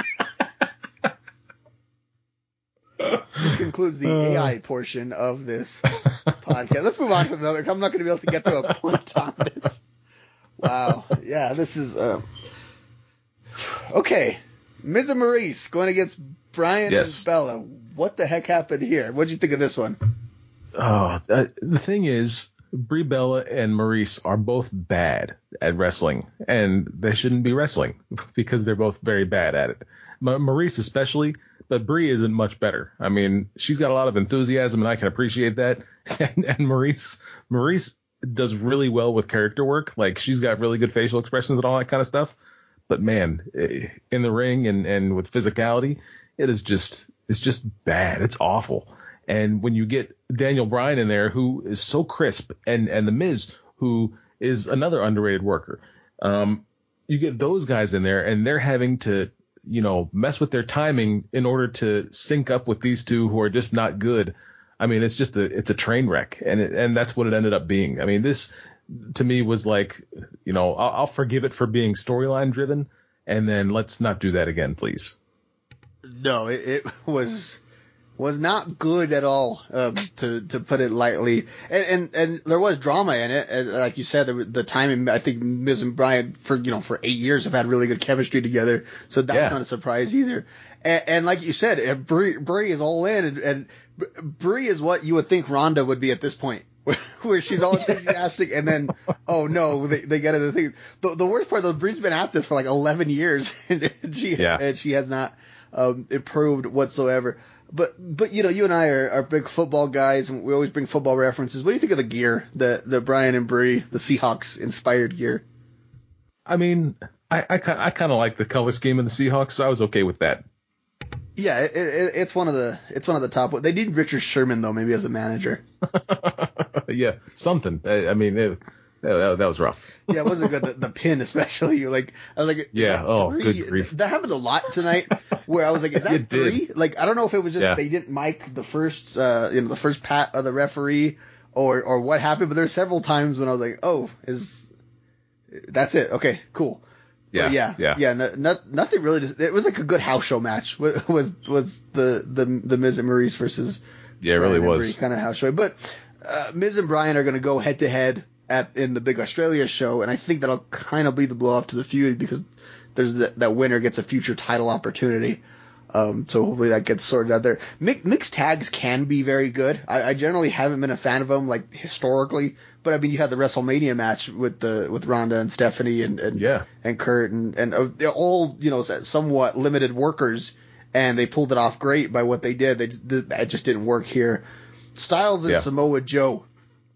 This concludes the A I portion of this podcast. Let's move on to another. I'm not going to be able to get to a point on this. Wow. Yeah, this is uh... okay. Miz and Maurice going against Brian Yes. and Bella. What the heck happened here? What did you think of this one? Oh, uh, the thing is, Brie Bella and Maurice are both bad at wrestling, and they shouldn't be wrestling because they're both very bad at it. Ma- Maurice especially, but Brie isn't much better. I mean, she's got a lot of enthusiasm, and I can appreciate that. And, and Maurice, Maurice does really well with character work. Like, she's got really good facial expressions and all that kind of stuff. But man, eh, in the ring and, and with physicality, it is just, it's just bad. It's awful. And when you get Daniel Bryan in there, who is so crisp, and, and The Miz, who is another underrated worker, um, you get those guys in there, and they're having to, you know, mess with their timing in order to sync up with these two who are just not good. I mean, it's just a, it's a train wreck, and it, and that's what it ended up being. I mean, this to me was like, you know, I'll, I'll forgive it for being storyline driven, and then let's not do that again, please. No, it, it was was not good at all, um, to to put it lightly. And, and and there was drama in it, and like you said, the, the timing. I think Miz and Bryan for you know for eight years have had really good chemistry together, so that's Yeah. not a surprise either. And, and like you said, Brie, Brie is all in, and, and Brie is what you would think Ronda would be at this point. where, where she's all Yes. enthusiastic, and then oh no, they they get other things. The, the worst part, though, Brie's been at this for like eleven years, and she Yeah. and she has not um, improved whatsoever. But but you know, you and I are, are big football guys, and we always bring football references. What do you think of the gear, the the Brian and Brie, the Seahawks inspired gear? I mean, I I, ki- I kind of like the color scheme of the Seahawks, so I was okay with that. Yeah, it, it, it's one of the it's one of the top. They need Richard Sherman though, maybe as a manager. Yeah, something. I, I mean, it, that, that was rough. Yeah, it wasn't good. The, the pin, especially. You like, I was like, Yeah, that oh, three? good grief. That happened a lot tonight. Where I was like, is that It did. three? Like, I don't know if it was just Yeah. they didn't mic the first, uh, you know, the first pat of the referee, or or what happened. But there's several times when I was like, oh, is that's it? Okay, cool. Yeah, But yeah, yeah. yeah. No, no, nothing really. Just, it was like a good house show match. Was was, was the the the Miz and Maurice versus Yeah, it really was. kind of house show. But uh, Miz and Brian are going to go head to head at in the big Australia show, and I think that'll kind of be the blow off to the feud because there's that that winner gets a future title opportunity. Um, so hopefully that gets sorted out there. Mi- mixed tags can be very good. I, I generally haven't been a fan of them like historically, but I mean you had the WrestleMania match with the with Ronda and Stephanie and and, Yeah. and Kurt and and uh, they're all you know somewhat limited workers, and they pulled it off great by what they did. They that just didn't work here. Styles and Yeah. Samoa Joe.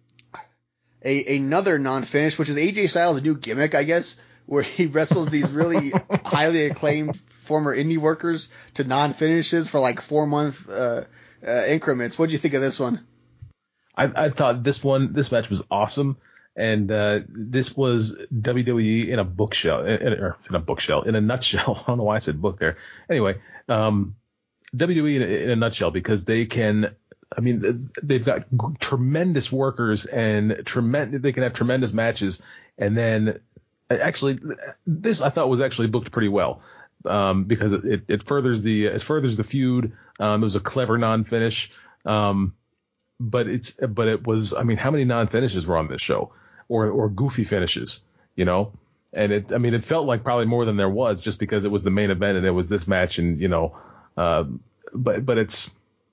A another non-finish, which is A J Styles' new gimmick, I guess, where he wrestles these really highly acclaimed former indie workers to non-finishes for like four month uh, uh, increments. What do you think of this one? I, I thought this one, this match was awesome, and uh, this was W W E in a bookshelf, in, in, or in a bookshelf, in a nutshell. I don't know why I said book there. Anyway, um, W W E in a, in a nutshell, because they can. I mean, they've got tremendous workers and tremendous. They can have tremendous matches, and then actually, this I thought was actually booked pretty well, um, because it, it furthers the it furthers the feud. Um, it was a clever non-finish, um, but it's but it was. I mean, how many non-finishes were on this show, or or goofy finishes, you know? And it, I mean, it felt like probably more than there was, just because it was the main event and it was this match, and you know, uh, but but it's.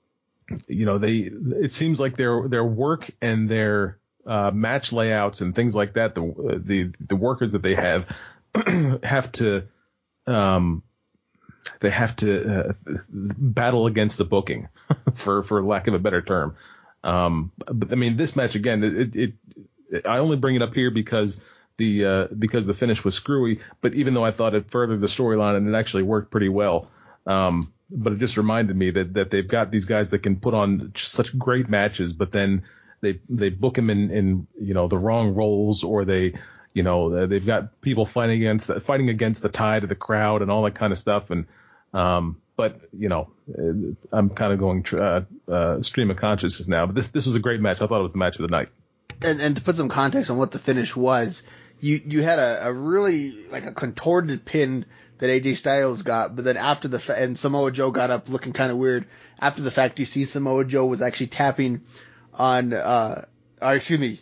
You know, they, it seems like their, their work and their, uh, match layouts and things like that, the, uh, the, the workers that they have, have to, um, they have to, uh, battle against the booking for, for lack of a better term. Um, but I mean, this match again, it, it, it I only bring it up here because the, uh, because the finish was screwy, but even though I thought it furthered the storyline and it actually worked pretty well, um, but it just reminded me that, that they've got these guys that can put on such great matches, but then they they book them in, in you know the wrong roles, or they you know they've got people fighting against the, fighting against the tide of the crowd and all that kind of stuff. And um, but you know I'm kind of going uh, uh, stream of consciousness now. But this this was a great match. I thought it was the match of the night. And, and to put some context on what the finish was, you you had a, a really like a contorted pin that A J Styles got, but then after the fa- and Samoa Joe got up looking kind of weird. After the fact, you see Samoa Joe was actually tapping on, uh, or excuse me,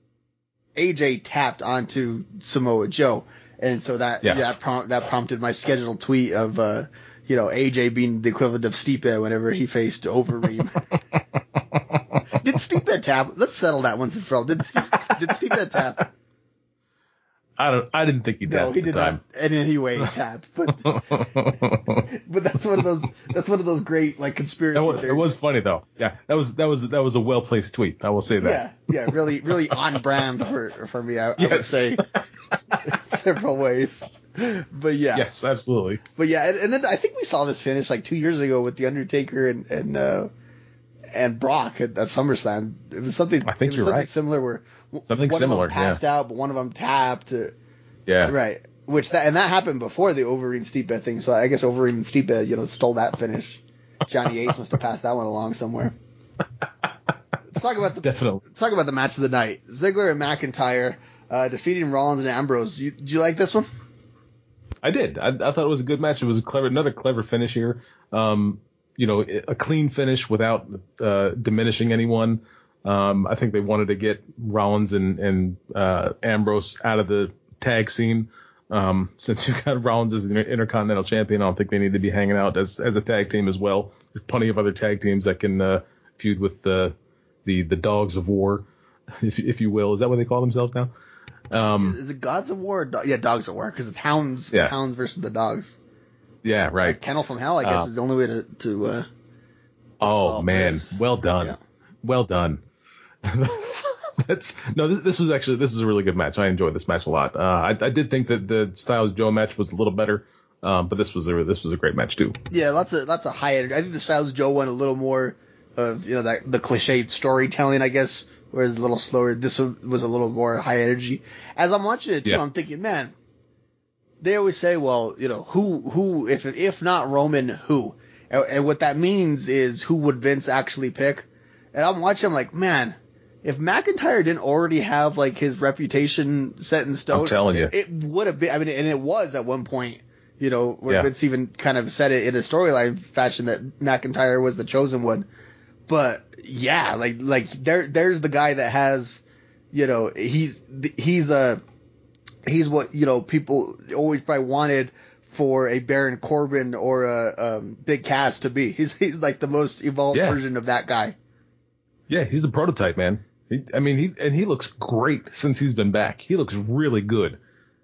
A J tapped onto Samoa Joe, and so that Yeah. that, prom- that prompted my scheduled tweet of, uh, you know, A J being the equivalent of Stipe whenever he faced Overeem. Did Stipe tap? Let's settle that once and for all. Did Stipe, did Stipe tap? I don't. I didn't think he did. No, he at the did time. not in any way tap. But but that's one of those that's one of those great like conspiracy That was, theories. it was funny though. Yeah, that was that was that was a well placed tweet. I will say that. Yeah, yeah, really, really on brand for for me. I, I would Yes. say several ways. But yeah, Yes, absolutely. but yeah, and, and then I think we saw this finish like two years ago with the Undertaker and and uh, and Brock at, at SummerSlam. It was something. I think it was you're something right. Similar where w- Something one similar, of them passed out, but one of them tapped. Uh, Yeah. Right. Which that and that happened before the Overeem Stipe thing. So I guess Overeem and Stipe, you know, stole that finish. Johnny Ace must have passed that one along somewhere. Let's talk about the Definitely. let's talk about the match of the night. Ziggler and McIntyre uh, defeating Rollins and Ambrose. You, did you like this one? I did. I, I thought it was a good match. It was a clever, another clever finish here. Um, you know, a clean finish without uh, diminishing anyone. Um, I think they wanted to get Rollins and, and uh, Ambrose out of the tag scene. Um, since you've got Rollins as the Intercontinental Champion, I don't think they need to be hanging out as as a tag team as well. There's plenty of other tag teams that can uh, feud with the the the Dogs of War. if if you will. Is that what they call themselves now? Um, the Gods of War, do- yeah, Dogs of War, because it's hounds, Yeah. hounds versus the dogs. yeah, right. Like Kennel from Hell, I guess, Uh, is the only way to to. Uh, Oh solve man, this. well done, Yeah. well done. That's no. This, this was actually this was a really good match. I enjoyed this match a lot. Uh, I, I did think that the Styles Joe match was a little better, um, but this was a this was a great match too. Yeah, lots of lots of high energy. I think the Styles Joe one a little more of you know that the cliched storytelling, I guess, whereas a little slower. This one was a little more high energy. As I'm watching it too, Yeah. I'm thinking, man, they always say, well, you know, who who if if not Roman, who, and, and what that means is who would Vince actually pick? And I'm watching, I'm like, man, if McIntyre didn't already have like his reputation set in stone, I'm telling you. it, it would have been. I mean, and it was at one point. You know, where Yeah. Vince even kind of said it in a storyline fashion that McIntyre was the chosen one. But yeah, like like there there's the guy that has, you know, he's he's a he's what you know people always probably wanted for a Baron Corbin or a um, Big Cass to be. He's he's like the most evolved Yeah. version of that guy. Yeah, he's the prototype, man. He, I mean, he and he looks great since he's been back. He looks really good.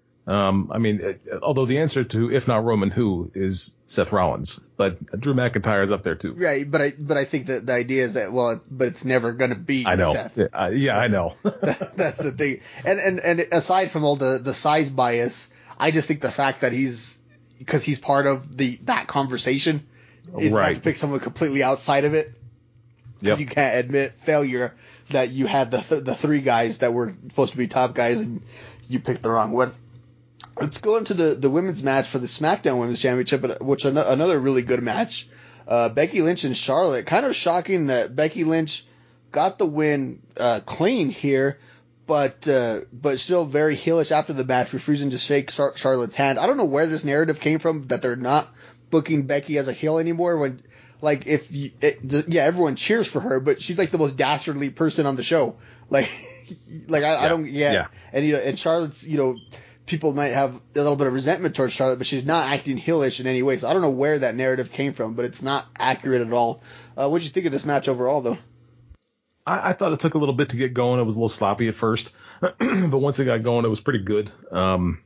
Um, I mean, uh, although the answer to if not Roman, who is Seth Rollins, but Drew McIntyre is up there too. Right, but I but I think that the idea is that well, but it's never gonna be I know. Seth. Yeah, uh, yeah, I know. That's the thing. And, and and aside from all the, the size bias, I just think the fact that he's because he's part of the that conversation is Right. have to pick someone completely outside of it. Yep. You can't admit failure that you had the th- the three guys that were supposed to be top guys and you picked the wrong one. Let's go into the, the women's match for the SmackDown Women's Championship, which is another really good match. Uh, Becky Lynch and Charlotte. Kind of shocking that Becky Lynch got the win uh, clean here, but uh, but still very heelish after the match, refusing to shake Char- Charlotte's hand. I don't know where this narrative came from that they're not booking Becky as a heel anymore. When like if you, it, yeah, everyone cheers for her, but she's like the most dastardly person on the show. Like like I, I don't yeah. Yeah. and you know and Charlotte's you know. People might have a little bit of resentment towards Charlotte, but she's not acting heelish in any way. So I don't know where that narrative came from, but it's not accurate at all. Uh, what did you think of this match overall, though? I, I thought it took a little bit to get going. It was a little sloppy at first, but once it got going, it was pretty good. Um,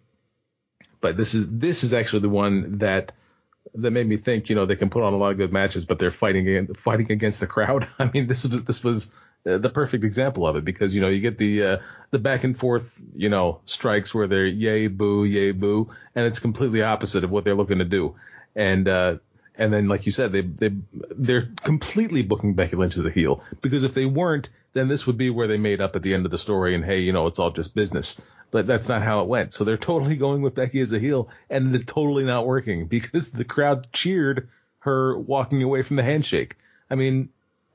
but this is this is actually the one that that made me think. You know, they can put on a lot of good matches, but they're fighting against, fighting against the crowd. I mean, this was this was. Uh, the perfect example of it because, you know, you get the uh, the back and forth, you know, strikes where they're yay, boo, yay, boo. And it's completely opposite of what they're looking to do. And uh, and then, like you said, they, they, they're completely booking Becky Lynch as a heel because if they weren't, then this would be where they made up at the end of the story. And, hey, you know, it's all just business. But that's not how it went. So they're totally going with Becky as a heel. And it is totally not working because the crowd cheered her walking away from the handshake. I mean,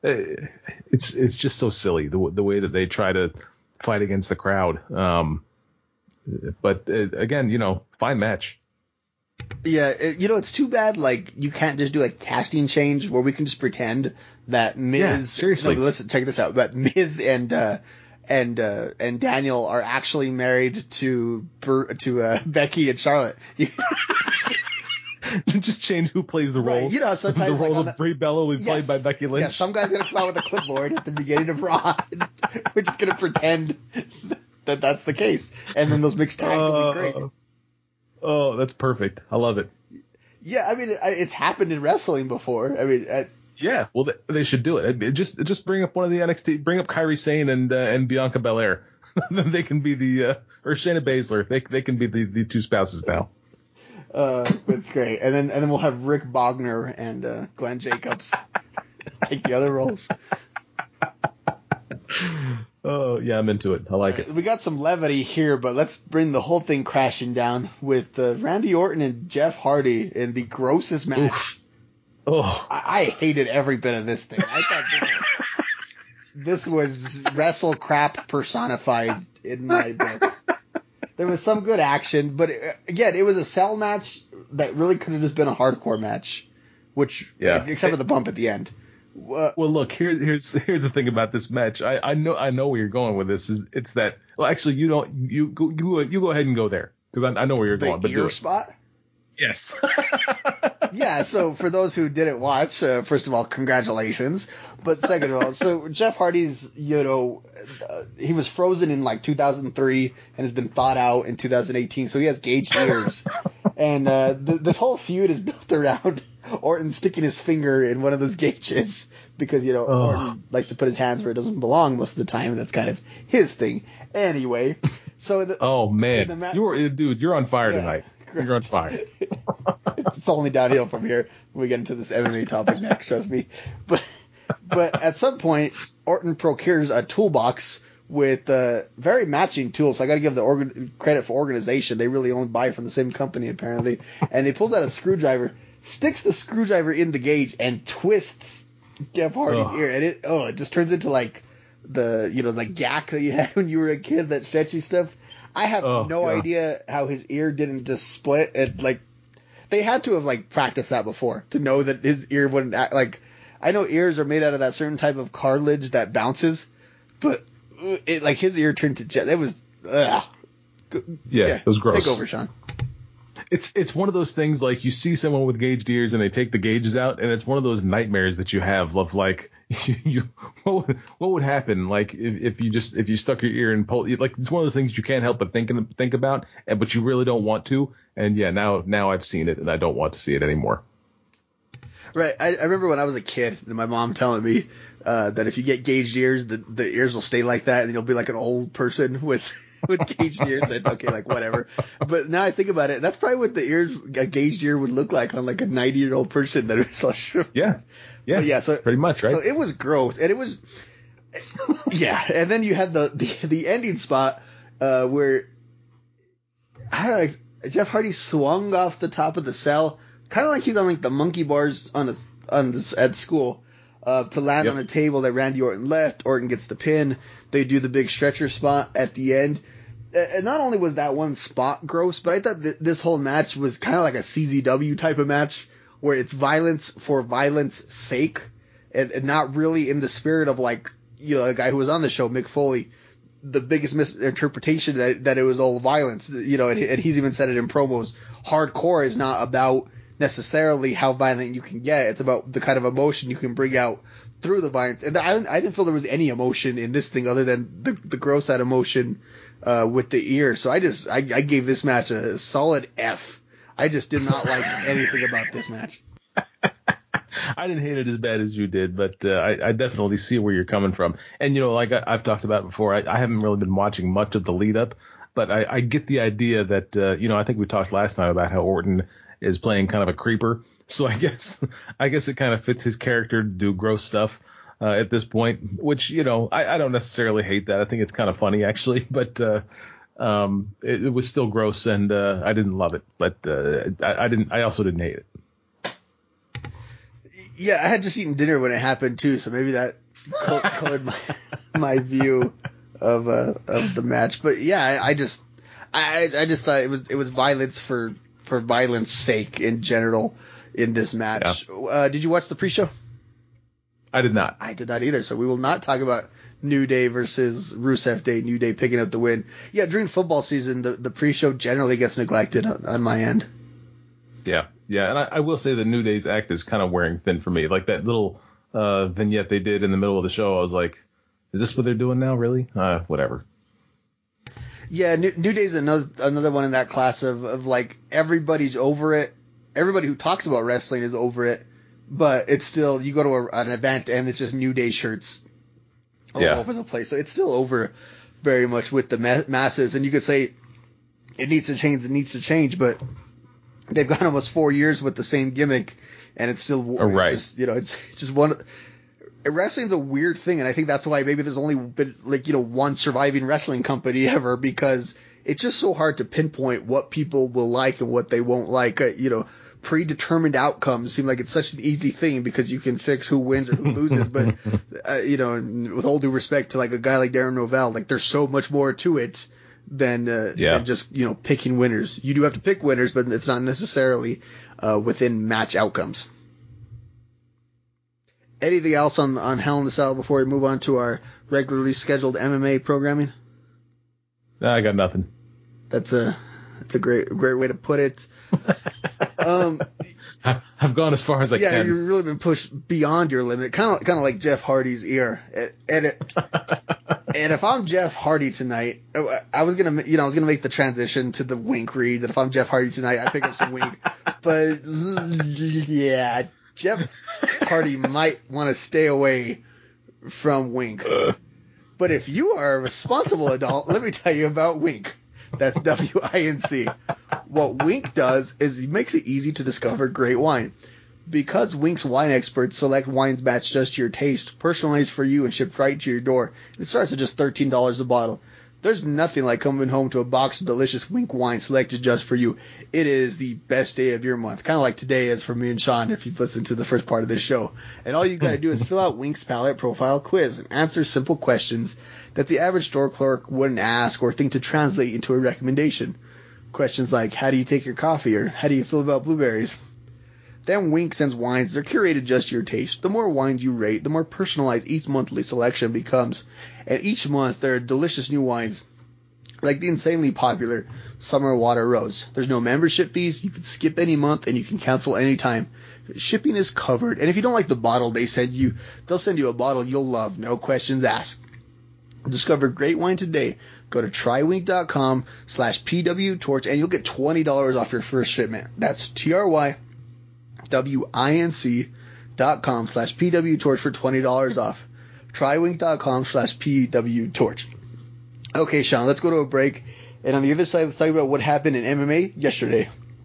it's it's just so silly the the way that they try to fight against the crowd. Um, but uh, again, you know, fine match. Yeah, it, you know, it's too bad. Like you can't just do a casting change where we can just pretend that Miz. Yeah, seriously. No, listen, check this out. But Miz and uh, and uh, and Daniel are actually married to Ber- to uh, Becky and Charlotte. Just change who plays the Right, roles. you know, sometimes, the role like, on of the- Brie Bella will be played Yes. by Becky Lynch. Yeah, some guy's gonna come out with a clipboard at the beginning of Raw. And we're just gonna pretend that that's the case, and then those mixed tags will be great. Uh, oh, that's perfect. I love it. Yeah, I mean, it, it's happened in wrestling before. I mean, uh, Yeah, well, they, they should do it. It- Just just bring up one of the N X T, bring up Kairi Sane and uh, and Bianca Belair. Then they can be the uh, or Shayna Baszler. They they can be the, the two spouses now. uh, it's great. And then and then we'll have Rick Bogner and uh, Glenn Jacobs take the other roles. Oh yeah, I'm into it. I like it. We got some levity here, but let's bring the whole thing crashing down with uh, Randy Orton and Jeff Hardy in the grossest match. Oof. Oh, I, I hated every bit of this thing. I thought this, this was wrestle crap personified in my book. There was some good action, but it, again, it was a cell match that really could have just been a hardcore match, which Yeah. except for the bump at the end. Uh, well, look here. Here's here's the thing about this match. I, I know I know where you're going with this. Is it's that. Well, actually, you don't. You go you go, you go ahead and go there because I, I know where you're the going. But do ear it. spot. Yes. yeah, so for those who didn't watch, uh, first of all, congratulations. But second of all, so Jeff Hardy's, you know, uh, he was frozen in like two thousand three and has been thawed out in two thousand eighteen, so he has gauged ears. And uh, th- this whole feud is built around Orton sticking his finger in one of those gauges because, you know, oh. Orton likes to put his hands where it doesn't belong most of the time. That's kind of his thing. Anyway, so the, oh man, ma- you're dude, you're on fire yeah. tonight. You're on fire. It's only downhill from here when we get into this M M A topic next, trust me. But but at some point, Orton procures a toolbox with uh, very matching tools. So I got to give the organ- credit for organization. They really only buy from the same company apparently. And he pulls out a screwdriver, sticks the screwdriver in the gauge, and twists Jeff Hardy's oh. ear. And it oh, it just turns into like the you know the gack that you had when you were a kid, that stretchy stuff. I have oh, no God. idea how his ear didn't just split. It like they had to have like practiced that before to know that his ear wouldn't act like. I know ears are made out of that certain type of cartilage that bounces, but it like his ear turned to jet. It was ugh. Yeah, yeah, it was gross. Take over, Sean. It's it's one of those things like you see someone with gauged ears and they take the gauges out, and it's one of those nightmares that you have of like you, you what would, what would happen like if, if you just if you stuck your ear and pulled like it's one of those things you can't help but think think about, and but you really don't want to. And yeah, now now I've seen it and I don't want to see it anymore. Right. I, I remember when I was a kid and my mom telling me uh, that if you get gauged ears, the the ears will stay like that and you'll be like an old person with. with gauged ears. I thought, okay, like whatever. But now I think about it, that's probably what the ears, a gauged ear would look like on like a ninety year old person that was all shriveled. Yeah. Yeah. But yeah. So pretty much, right? So it was gross. And it was, yeah. And then you had the, the, the ending spot, uh, where, I don't know, Jeff Hardy swung off the top of the cell, kind of like he's on like the monkey bars on a, on this, at school, uh, to land yep. on a table that Randy Orton left. Orton gets the pin. They do the big stretcher spot at the end. And not only was that one spot gross, but I thought that this whole match was kind of like a C Z W type of match where it's violence for violence sake and, and not really in the spirit of like, you know, a guy who was on the show, Mick Foley, the biggest misinterpretation that, that it was all violence, you know, and, and he's even said it in promos. Hardcore is not about necessarily how violent you can get. It's about the kind of emotion you can bring out through the violence. And I didn't, I didn't feel there was any emotion in this thing other than the, the gross out emotion uh, with the ear. So I just, I, I gave this match a solid F. I just did not like anything about this match. I didn't hate it as bad as you did, but uh, I, I definitely see where you're coming from. And, you know, like I, I've talked about before, I, I haven't really been watching much of the lead up, but I, I get the idea that, uh, you know, I think we talked last time about how Orton is playing kind of a creeper. So I guess I guess it kind of fits his character to do gross stuff uh, at this point, which, you know, I, I don't necessarily hate that. I think it's kind of funny, actually. But uh, um, it, it was still gross, and uh, I didn't love it. But uh, I, I didn't. I also didn't hate it. Yeah, I had just eaten dinner when it happened, too, so maybe that colored my my view of uh, of the match. But, yeah, I, I just I I just thought it was it was violence for, for violence sake in general. In this match. Yeah. Uh, did you watch the pre-show? I did not. I did not either. So we will not talk about New Day versus Rusev Day. New Day picking up the win. Yeah, during football season, the, the pre-show generally gets neglected on, on my end. Yeah, yeah. And I, I will say the New Day's act is kind of wearing thin for me. Like that little uh, vignette they did in the middle of the show, I was like, is this what they're doing now, really? Uh, whatever. Yeah, New, New Day's another another one in that class of, of like everybody's over it. Everybody who talks about wrestling is over it, but it's still, you go to a, an event and it's just New Day shirts all yeah. over the place. So it's still over very much with the ma- masses. And you could say it needs to change, it needs to change, but they've gone almost four years with the same gimmick and it's still, oh, right. just, you know, it's just one, wrestling's a weird thing. And I think that's why maybe there's only been like, you know, one surviving wrestling company ever, because it's just so hard to pinpoint what people will like and what they won't like. Uh, you know, predetermined outcomes seem like it's such an easy thing because you can fix who wins or who loses. But, uh, you know, with all due respect to like a guy like Darren Novell, like there's so much more to it than, uh, yeah. than just, you know, picking winners. You do have to pick winners, but it's not necessarily uh, within match outcomes. Anything else on, on Hell in the Cell before we move on to our regularly scheduled M M A programming? No, I got nothing. That's a that's a great great way to put it. um, I've gone as far as I yeah, can. Yeah, you've really been pushed beyond your limit, kind of kind of like Jeff Hardy's ear. And, and, it, and if I'm Jeff Hardy tonight, I was gonna, you know, I was gonna make the transition to the Wink read. That if I'm Jeff Hardy tonight, I pick up some Wink. But yeah, Jeff Hardy might want to stay away from Wink. Uh. But if you are a responsible adult, let me tell you about Wink. That's W I N C. What Wink does is he makes it easy to discover great wine. Because Wink's wine experts select wines matched just to your taste, personalized for you and shipped right to your door, it starts at just thirteen dollars a bottle. There's nothing like coming home to a box of delicious Wink wine selected just for you. It is the best day of your month. Kind of like today is for me and Sean if you've listened to the first part of this show. And all you got to do is fill out Wink's palate profile quiz and answer simple questions that the average store clerk wouldn't ask or think to translate into a recommendation. Questions like, how do you take your coffee? Or how do you feel about blueberries? Then Wink sends wines. They're curated just to your taste. The more wines you rate, the more personalized each monthly selection becomes. And each month, there are delicious new wines, like the insanely popular Summer Water Rose. There's no membership fees. You can skip any month, and you can cancel anytime. Shipping is covered. And if you don't like the bottle they send you, they'll send you a bottle you'll love. No questions asked. Discover great wine today. Go to trywink.com slash pwtorch, and you'll get twenty dollars off your first shipment. That's T-R-Y W-I-N-C dot com slash pwtorch for twenty dollars off. Trywink.com slash pwtorch. Okay, Sean, let's go to a break. And on the other side, let's talk about what happened in M M A yesterday.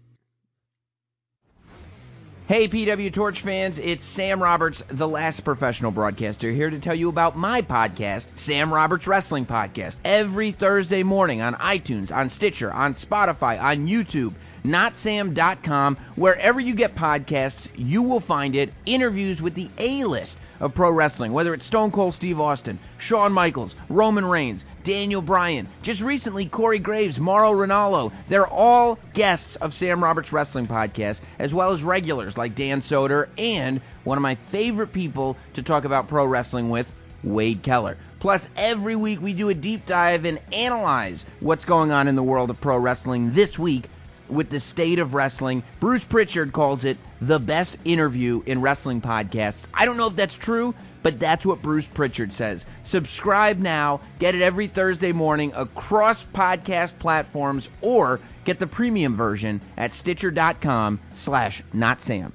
Hey, P W Torch fans, it's Sam Roberts, the last professional broadcaster, here to tell you about my podcast, Sam Roberts Wrestling Podcast. Every Thursday morning on iTunes, on Stitcher, on Spotify, on YouTube, not sam dot com. Wherever you get podcasts, you will find it. Interviews with the A-list of pro wrestling, whether it's Stone Cold Steve Austin, Shawn Michaels, Roman Reigns, Daniel Bryan, just recently Corey Graves, Mauro Ranallo. They're all guests of Sam Roberts Wrestling Podcast, as well as regulars like Dan Soder and one of my favorite people to talk about pro wrestling with, Wade Keller. Plus, every week we do a deep dive and analyze what's going on in the world of pro wrestling this week with the state of wrestling. Bruce Pritchard calls it the best interview in wrestling podcasts. I don't know if that's true, but that's what Bruce Pritchard says. Subscribe now. Get it every Thursday morning across podcast platforms, or get the premium version at stitcher.com slash notsam.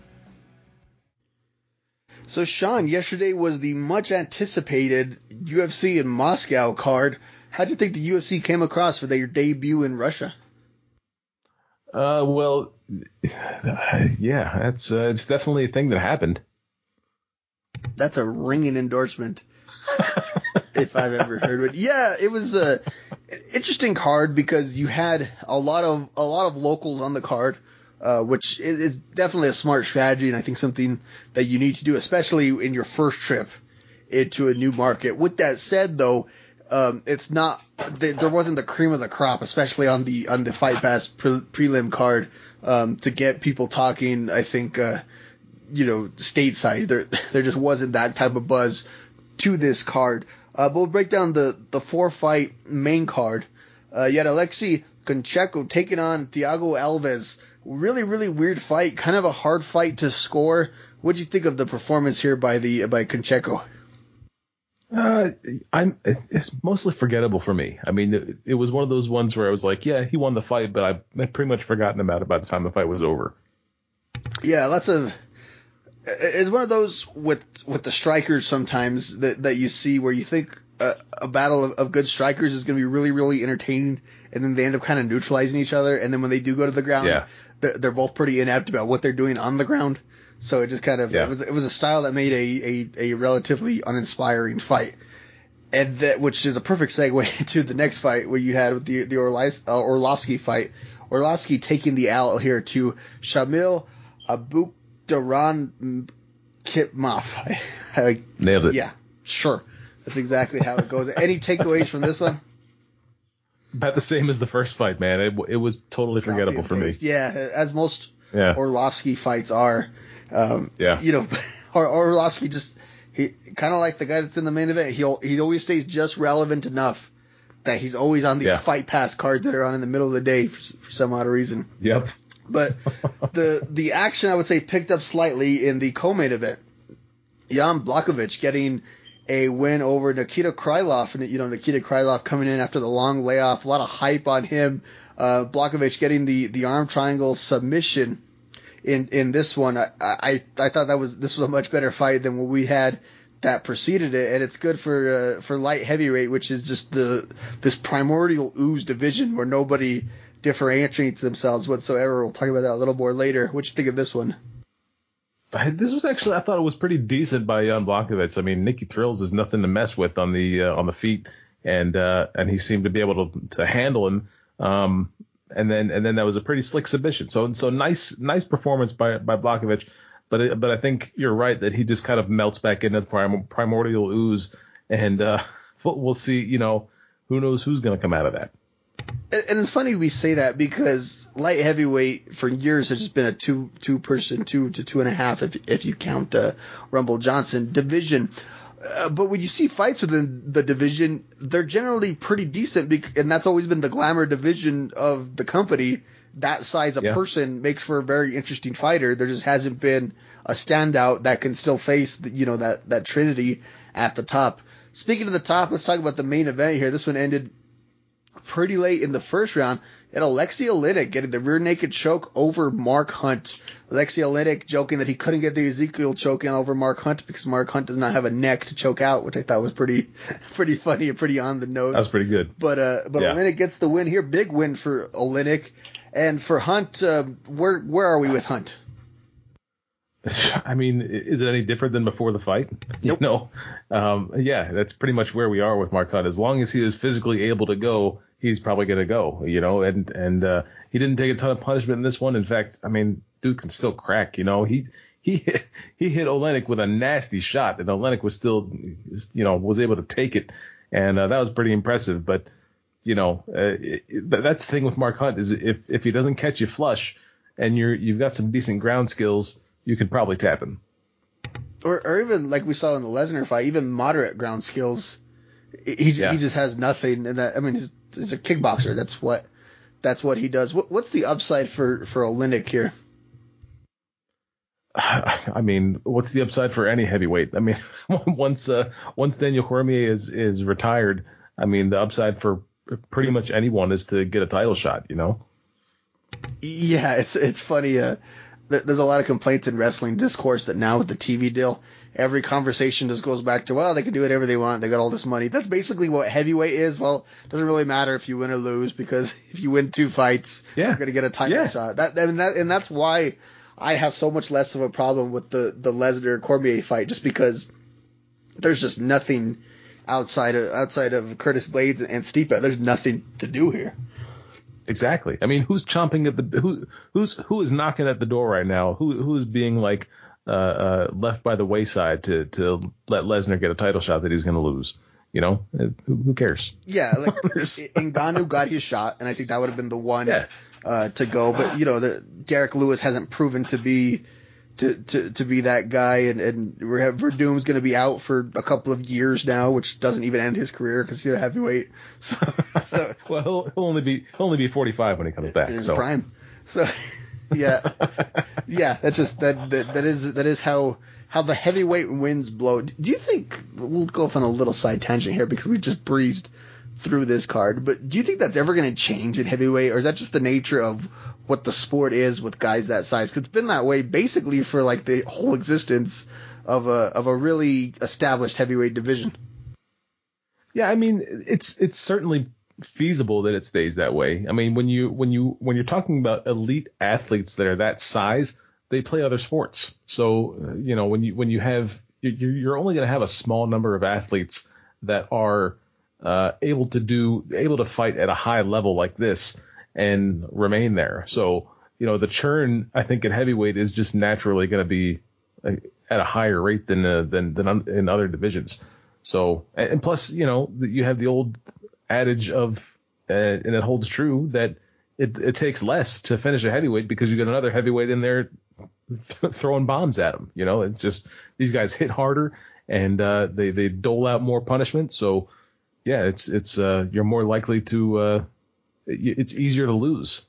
So, Sean, yesterday was the much anticipated U F C in Moscow card. How do you think the U F C came across for their debut in Russia? Uh, well, yeah, that's uh, it's definitely a thing that happened. That's a ringing endorsement, if I've ever heard it. Yeah, it was a interesting card because you had a lot of a lot of locals on the card, uh, which is definitely a smart strategy, and I think something that you need to do, especially in your first trip into a new market. With that said, though, um, it's not. There wasn't the cream of the crop, especially on the on the Fight Pass pre- prelim card, um, to get people talking. I think, uh, you know, stateside, there there just wasn't that type of buzz to this card. Uh, but we'll break down the the four fight main card. Uh, you had Alexei Koncheko taking on Thiago Alves. Really, really weird fight. Kind of a hard fight to score. What do you think of the performance here by the by Koncheko? Uh, I'm, it's mostly forgettable for me. I mean, it, it was one of those ones where I was like, yeah, he won the fight, but I I'd pretty much forgotten about it by the time the fight was over. Yeah, lots of, it's one of those with, with the strikers sometimes that, that you see where you think a, a battle of, of good strikers is going to be really, really entertaining, and then they end up kind of neutralizing each other, and then when they do go to the ground, yeah. they're, they're both pretty inept about what they're doing on the ground. So it just kind of, yeah. it was, it was a style that made a, a, a relatively uninspiring fight. And that, which is a perfect segue to the next fight where you had with the, the Orlis, uh, Orlovsky fight. Orlovsky taking the L here to Shamil Abukdaran Kipmov. Nailed it. Yeah, sure. That's exactly how it goes. Any takeaways from this one? About the same as the first fight, man. It, it was totally forgettable for me. Yeah, as most yeah. Orlovsky fights are. Um, yeah. You know, or Orlovsky just, he kind of like the guy that's in the main event. He'll, he always stays just relevant enough that he's always on these yeah. Fight Pass cards that are on in the middle of the day for, for some odd reason. Yep. But the the action, I would say, picked up slightly in the co-main event. Jan Blachowicz getting a win over Nikita Krylov, and you know Nikita Krylov coming in after the long layoff, a lot of hype on him. Uh, Blachowicz getting the, the arm triangle submission in in this one. I, I I thought that was this was a much better fight than what we had that preceded it, and it's good for uh, for light heavyweight, which is just the this primordial ooze division where nobody differentiates themselves whatsoever. We'll talk about that a little more later. What you think of this one? This was actually, I thought it was pretty decent by Jan Blachowicz. I mean, Nicky Thrills is nothing to mess with on the uh, on the feet, and uh, and he seemed to be able to to handle him. Um, and then and then that was a pretty slick submission. So so nice nice performance by by Blachowicz. But it, but I think you're right that he just kind of melts back into the prim- primordial ooze, and uh, we'll, we'll see. You know, who knows who's going to come out of that. And it's funny we say that because light heavyweight for years has just been a two two person, two to two and a half if if you count uh, Rumble Johnson division. Uh, but when you see fights within the division, they're generally pretty decent, bec- and that's always been the glamour division of the company. That size of yeah. person makes for a very interesting fighter. There just hasn't been a standout that can still face the, you know that that trinity at the top. Speaking of the top, let's talk about the main event here. This one ended pretty late in the first round. And Alexei Oleinik getting the rear naked choke over Mark Hunt. Alexei Oleinik joking that he couldn't get the Ezekiel choke in over Mark Hunt because Mark Hunt does not have a neck to choke out, which I thought was pretty pretty funny and pretty on the nose. That was pretty good. But uh, but yeah. Oleinik gets the win here. Big win for Oleinik. And for Hunt, uh, where where are we with Hunt? I mean, is it any different than before the fight? Nope. You know, um, yeah, that's pretty much where we are with Mark Hunt. As long as he is physically able to go, he's probably going to go, you know, and, and, uh, he didn't take a ton of punishment in this one. In fact, I mean, dude can still crack, you know, he, he, hit, he hit Oleinik with a nasty shot, and Oleinik was still, you know, was able to take it. And, uh, that was pretty impressive. But, you know, uh, it, it, that's the thing with Mark Hunt is if, if he doesn't catch you flush and you're, you've got some decent ground skills, you can probably tap him. Or, or even like we saw in the Lesnar fight, even moderate ground skills. He yeah. he just has nothing. And that I mean, he's, he's a kickboxer. That's what that's what he does. What, what's the upside for for Oleinik here? I mean, what's the upside for any heavyweight? I mean, once uh, once Daniel Cormier is is retired, I mean, the upside for pretty much anyone is to get a title shot. You know? Yeah, it's it's funny. Uh, There's a lot of complaints in wrestling discourse that now with the T V deal, every conversation just goes back to, well, they can do whatever they want. They got all this money. That's basically what heavyweight is. Well, it doesn't really matter if you win or lose because if you win two fights, yeah. you're going to get a title yeah. shot. That and, that and that's why I have so much less of a problem with the, the Lesnar Cormier fight, just because there's just nothing outside of outside of Curtis Blades and Stipe. There's nothing to do here. Exactly. I mean, who's chomping at the who who's who is knocking at the door right now? Who who is being like uh, uh, left by the wayside to to let Lesnar get a title shot that he's going to lose? You know, who, who cares? Yeah, like Ngannou got his shot, and I think that would have been the one yeah. uh, to go. But you know, the Derek Lewis hasn't proven to be to to, to be that guy, and and Verdum's going to be out for a couple of years now, which doesn't even end his career because he's a heavyweight. So, so well, he'll, he'll only be he'll only be forty-five when he comes back. In so. prime. So, yeah, yeah, that's just that, that that is that is how how the heavyweight winds blow. Do you think we'll go off on a little side tangent here because we just breezed through this card, but do you think that's ever going to change in heavyweight, or is that just the nature of what the sport is with guys that size? Because it's been that way basically for like the whole existence of a of a really established heavyweight division. Yeah, I mean, it's it's certainly feasible that it stays that way. I mean, when you when you when you're talking about elite athletes that are that size, they play other sports. So you know, when you when you have you're, you're only going to have a small number of athletes that are uh, able to do able to fight at a high level like this and remain there. So, you know, the churn, I think, at heavyweight is just naturally going to be at a higher rate than uh, than than in other divisions. So, and plus, you know, you have the old adage of, uh, and it holds true, that it, it takes less to finish a heavyweight because you got another heavyweight in there th- throwing bombs at them. You know, it's just these guys hit harder and uh, they they dole out more punishment. So, yeah, it's it's uh, you're more likely to. Uh, it's easier to lose.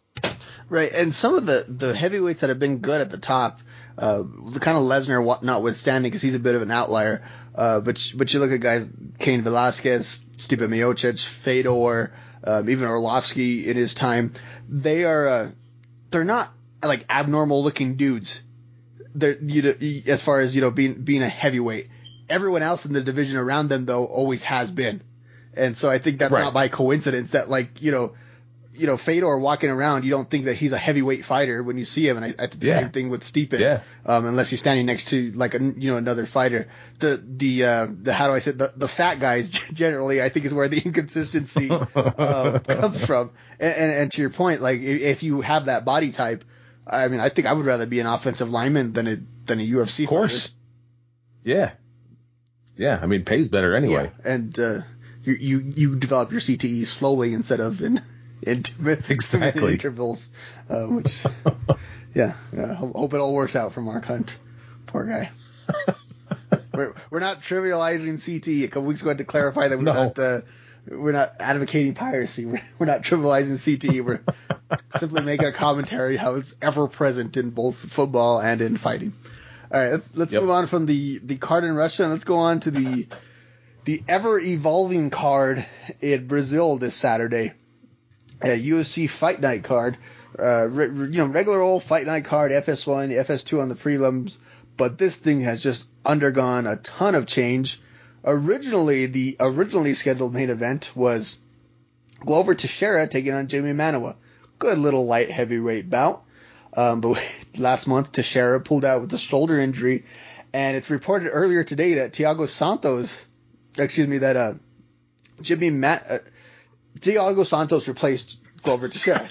Right, and some of the, the heavyweights that have been good at the top, uh, the kind of Lesnar notwithstanding, because he's a bit of an outlier, uh, but but you look at guys, Cain Velasquez, Stipe Miocic, Fedor, um, even Orlovsky in his time, they are uh, they're not like abnormal looking dudes. They're you know, as far as you know being being a heavyweight. Everyone else in the division around them though always has been, and so I think that's right. not by coincidence that like you know. You know, Fedor walking around, you don't think that he's a heavyweight fighter when you see him, and I, I think the yeah. same thing with Stipe. Yeah. Um, unless he's standing next to like a, you know another fighter. The the uh, the how do I say it? the the fat guys generally I think is where the inconsistency uh, comes from. And, and and to your point, like if you have that body type, I mean, I think I would rather be an offensive lineman than a than a U F C. Of course. fighter. Yeah. Yeah. I mean, pays better anyway. Yeah. And uh, you you you develop your C T E slowly instead of in. Inter- exactly intervals, uh, which, yeah, yeah, hope it all works out for Mark Hunt. Poor guy. we're we're not trivializing C T E. A couple weeks ago, I had to clarify that we're no. not uh, we're not advocating piracy. We're, we're not trivializing C T E. We're simply making a commentary how it's ever present in both football and in fighting. All right, let's, let's yep. move on from the the card in Russia and let's go on to the the ever evolving card in Brazil this Saturday. A U F C Fight Night card, uh, re- you know, regular old Fight Night card, F S one, F S two on the prelims, but this thing has just undergone a ton of change. Originally, the originally scheduled main event was Glover Teixeira taking on Jimmy Manuwa. Good little light heavyweight bout. Um, but last month, Teixeira pulled out with a shoulder injury, and it's reported earlier today that Thiago Santos, excuse me, that uh, Jimmy Matt. Uh, Thiago Santos replaced Glover Teixeira.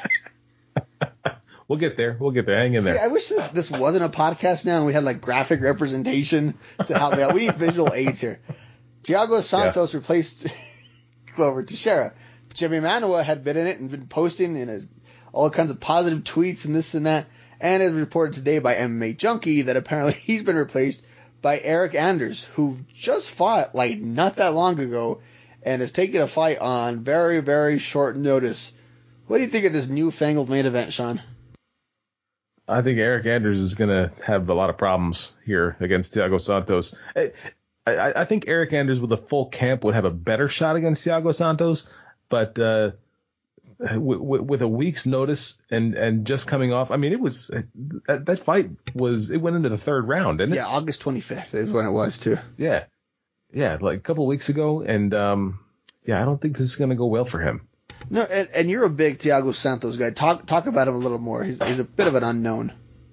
We'll get there. We'll get there. Hang in there. See, I wish this, this wasn't a podcast now and we had like graphic representation to help me out. We need visual aids here. Thiago Santos yeah. replaced Glover Teixeira. Jimmy Manuwa had been in it and been posting in his, all kinds of positive tweets and this and that. And it was reported today by M M A Junkie that apparently he's been replaced by Eric Anders, who just fought like not that long ago and is taking a fight on very, very short notice. What do you think of this newfangled main event, Sean? I think Eric Anders is going to have a lot of problems here against Thiago Santos. I, I, I think Eric Anders with a full camp would have a better shot against Thiago Santos, but uh, w- w- with a week's notice and, and just coming off, I mean, it was that, that fight was it went into the third round, didn't it? Yeah, August twenty-fifth is when it was too. Yeah. Yeah, like a couple of weeks ago, and um, yeah, I don't think this is going to go well for him. No, and, and you're a big Thiago Santos guy. Talk talk about him a little more. He's, he's a bit of an unknown.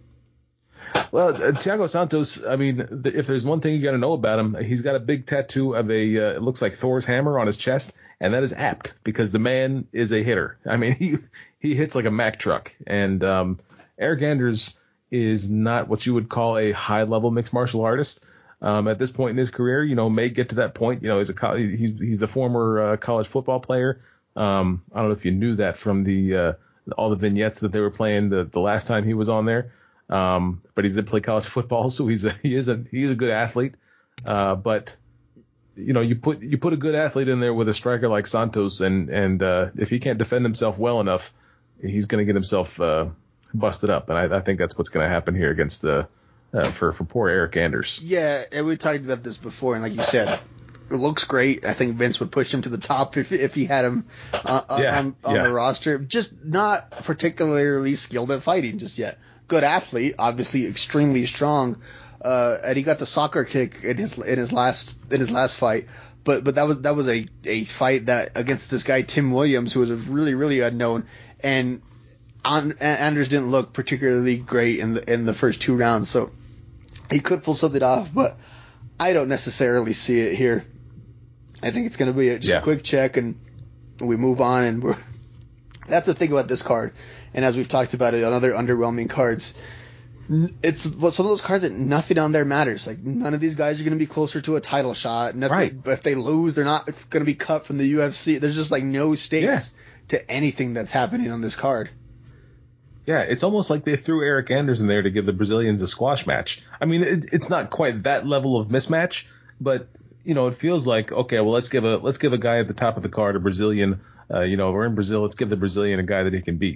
Well, uh, Thiago Santos, I mean, th- if there's one thing you got to know about him, he's got a big tattoo of a, uh, it looks like Thor's hammer on his chest, and that is apt because the man is a hitter. I mean, he he hits like a Mack truck, and um, Eric Anders is not what you would call a high-level mixed martial artist. Um, at this point in his career, you know, may get to that point. You know, he's a co- he's, he's the former uh, college football player. Um, I don't know if you knew that from the uh, all the vignettes that they were playing the, the last time he was on there. Um, but he did play college football, so he's a, he is a he's a good athlete. Uh, but you know, you put you put a good athlete in there with a striker like Santos, and and uh, if he can't defend himself well enough, he's going to get himself uh, busted up. And I, I think that's what's going to happen here against the. Uh, for, for poor Eric Anders. Yeah, and we talked about this before, and like you said, it looks great. I think Vince would push him to the top if if he had him uh, yeah, on, on yeah. the roster. Just not particularly skilled at fighting just yet. Good athlete, obviously extremely strong, uh, and he got the soccer kick in his in his last in his last fight. But but that was that was a, a fight that against this guy Tim Williams, who was a really really unknown, and Anders didn't look particularly great in the in the first two rounds. So. He could pull something off, but I don't necessarily see it here. I think it's going to be a, just yeah. a quick check, and we move on. And we're, that's the thing about this card. And as we've talked about it on other underwhelming cards, it's well, some of those cards that nothing on there matters. Like none of these guys are going to be closer to a title shot. Nothing, right. But if they lose, they're not. It's going to be cut from the U F C. There's just like no stakes yeah. to anything that's happening on this card. Yeah, it's almost like they threw Eric Anders in there to give the Brazilians a squash match. I mean, it, it's not quite that level of mismatch, but you know, it feels like okay, well, let's give a let's give a guy at the top of the card a Brazilian. Uh, you know, we're in Brazil, let's give the Brazilian a guy that he can beat.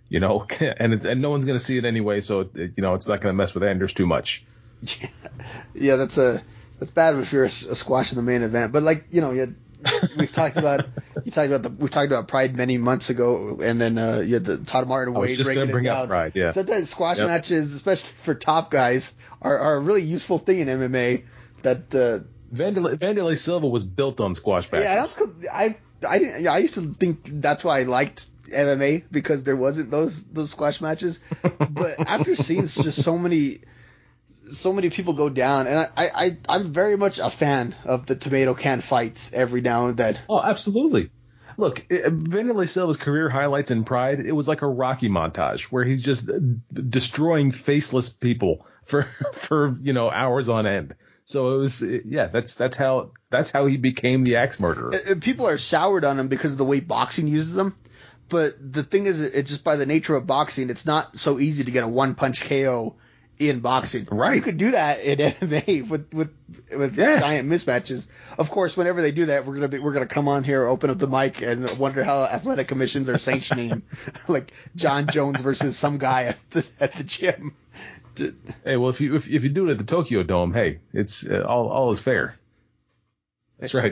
you know, and it's, and no one's going to see it anyway, so it, you know it's not going to mess with Anders too much. Yeah, that's a that's bad if you're a, a squash in the main event. But like you know, you had, we've talked about you talked about the we talked about Pride many months ago, and then uh, you had the Todd Martin I was Wade just breaking going to bring it up down. Pride, yeah. Sometimes squash Yep. matches, especially for top guys, are, are a really useful thing in M M A. That uh, Vanderlei, Vanderlei Silva was built on squash yeah, matches. I I didn't, yeah, I used to think that's why I liked M M A, because there wasn't those those squash matches. But after seeing just so many so many people go down, and I, I, I'm very much a fan of the tomato can fights every now and then. Oh, absolutely. Look, it- Vanderlei Silva's career highlights in Pride, it was like a Rocky montage where he's just uh, destroying faceless people for for you know hours on end. So it was, yeah, that's that's how that's how he became the axe murderer. And- and people are soured on him because of the way boxing uses them. But the thing is, it's just by the nature of boxing, it's not so easy to get a one punch K O in boxing. Right. You could do that in M M A with with with Yeah. giant mismatches. Of course, whenever they do that, we're gonna be we're gonna come on here, open up the mic, and wonder how athletic commissions are sanctioning like John Jones versus some guy at the at the gym. To- Hey, well, if you if, if you do it at the Tokyo Dome, hey, it's uh, all all is fair. That's right.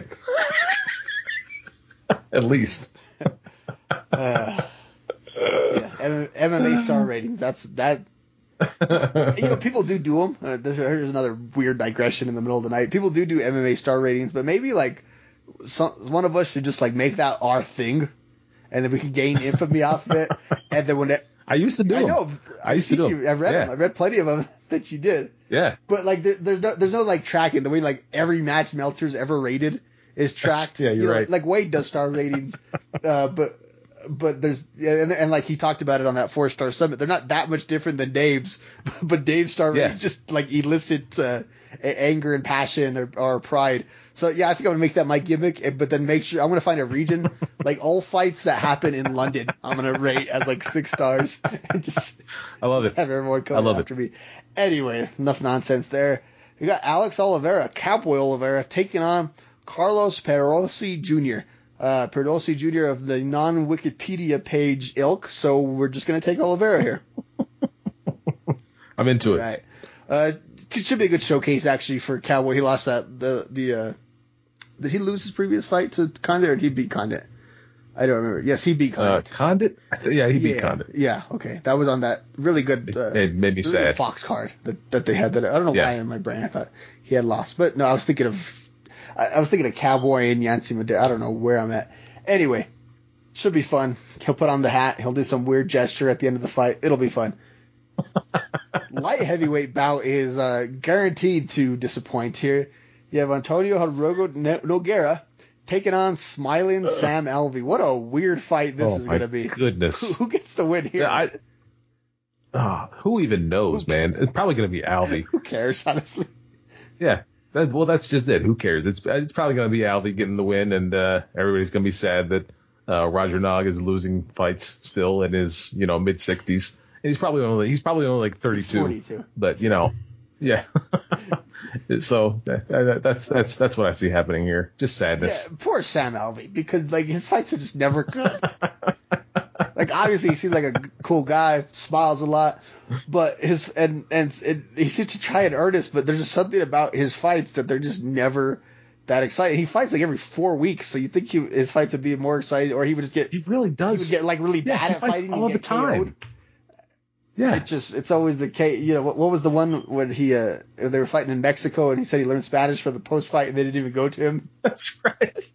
At least. Uh, yeah, M- MMA star ratings. That's that. You know, people do do them. Uh, this- here's another weird digression in the middle of the night. People do do M M A star ratings, but maybe like some, one of us should just like make that our thing, and then we can gain infamy off of it. And then when it, I used to do I them. know, I I've used to seen do you. 'em. I've read Yeah. them. I've read plenty of them that you did. Yeah. But like, there, there's no, there's no like tracking the way like every match Meltzer's ever rated is tracked. Yeah, you're You know, right. Like Wade does star ratings, uh, but but there's yeah, and, and like he talked about it on that four star summit. They're not that much different than Dave's, but Dave's star Yeah. ratings just like elicit uh, a- anger and passion or, or pride. So yeah, I think I'm gonna make that my gimmick, eh, but then make sure I'm gonna find a region like all fights that happen in London. I'm gonna rate as like six stars and just I love it. have everyone come I love after me. Anyway, enough nonsense there. We got Alex Oliveira, Cowboy Oliveira, taking on Carlos Perosi Junior Uh, Perosi Junior of the non-Wikipedia page ilk, so we're just going to take Oliveira here. I'm into it. Right. Uh, it should be a good showcase, actually, for Cowboy. He lost that, the, the, uh, did he lose his previous fight to Condit, or did he beat Condit? I don't remember. Yes, he beat Uh, Condit. Condit? I th- Yeah, he beat yeah, Condit. Yeah, okay. That was on that really good, uh, It made me really good sad. Fox card that, that they had. That I don't know Yeah. why in my brain I thought he had lost, but no, I was thinking of, I, I was thinking of Cowboy and Yancy Madera. I don't know where I'm at. Anyway, should be fun. He'll put on the hat. He'll do some weird gesture at the end of the fight. It'll be fun. Light heavyweight bout is uh, guaranteed to disappoint here. You have Antonio Hirogo Nogueira taking on Smiling Sam Alvey. What a weird fight this Oh, is my going to be. goodness. Who gets the win here? Yeah, I, oh, who even knows, man? It's probably going to be Alvey. Who cares, honestly? Yeah. That, well, that's just it. Who cares? It's it's probably going to be Alvey getting the win, and uh, everybody's going to be sad that uh, Roger Nog is losing fights still in his you know mid sixties, and he's probably only he's probably only like thirty-two. forty-two. But you know, yeah. So that, that, that's that's that's what I see happening here. Just Yeah, sadness. poor Sam Alvey, because like his fights are just never good. Like obviously he seems like a g- cool guy, smiles a lot, but his and and it, he seems to try in earnest, but there's just something about his fights that they're just never that exciting. He fights like every four weeks, so you think he, his fights would be more exciting, or he would just get He really he would does. get like really Yeah, bad he at fights fighting all and the get K O'd. time. Yeah. It just it's always the case. You know what, what was the one when he uh they were fighting in Mexico and he said he learned Spanish for the post fight and they didn't even go to him. That's right.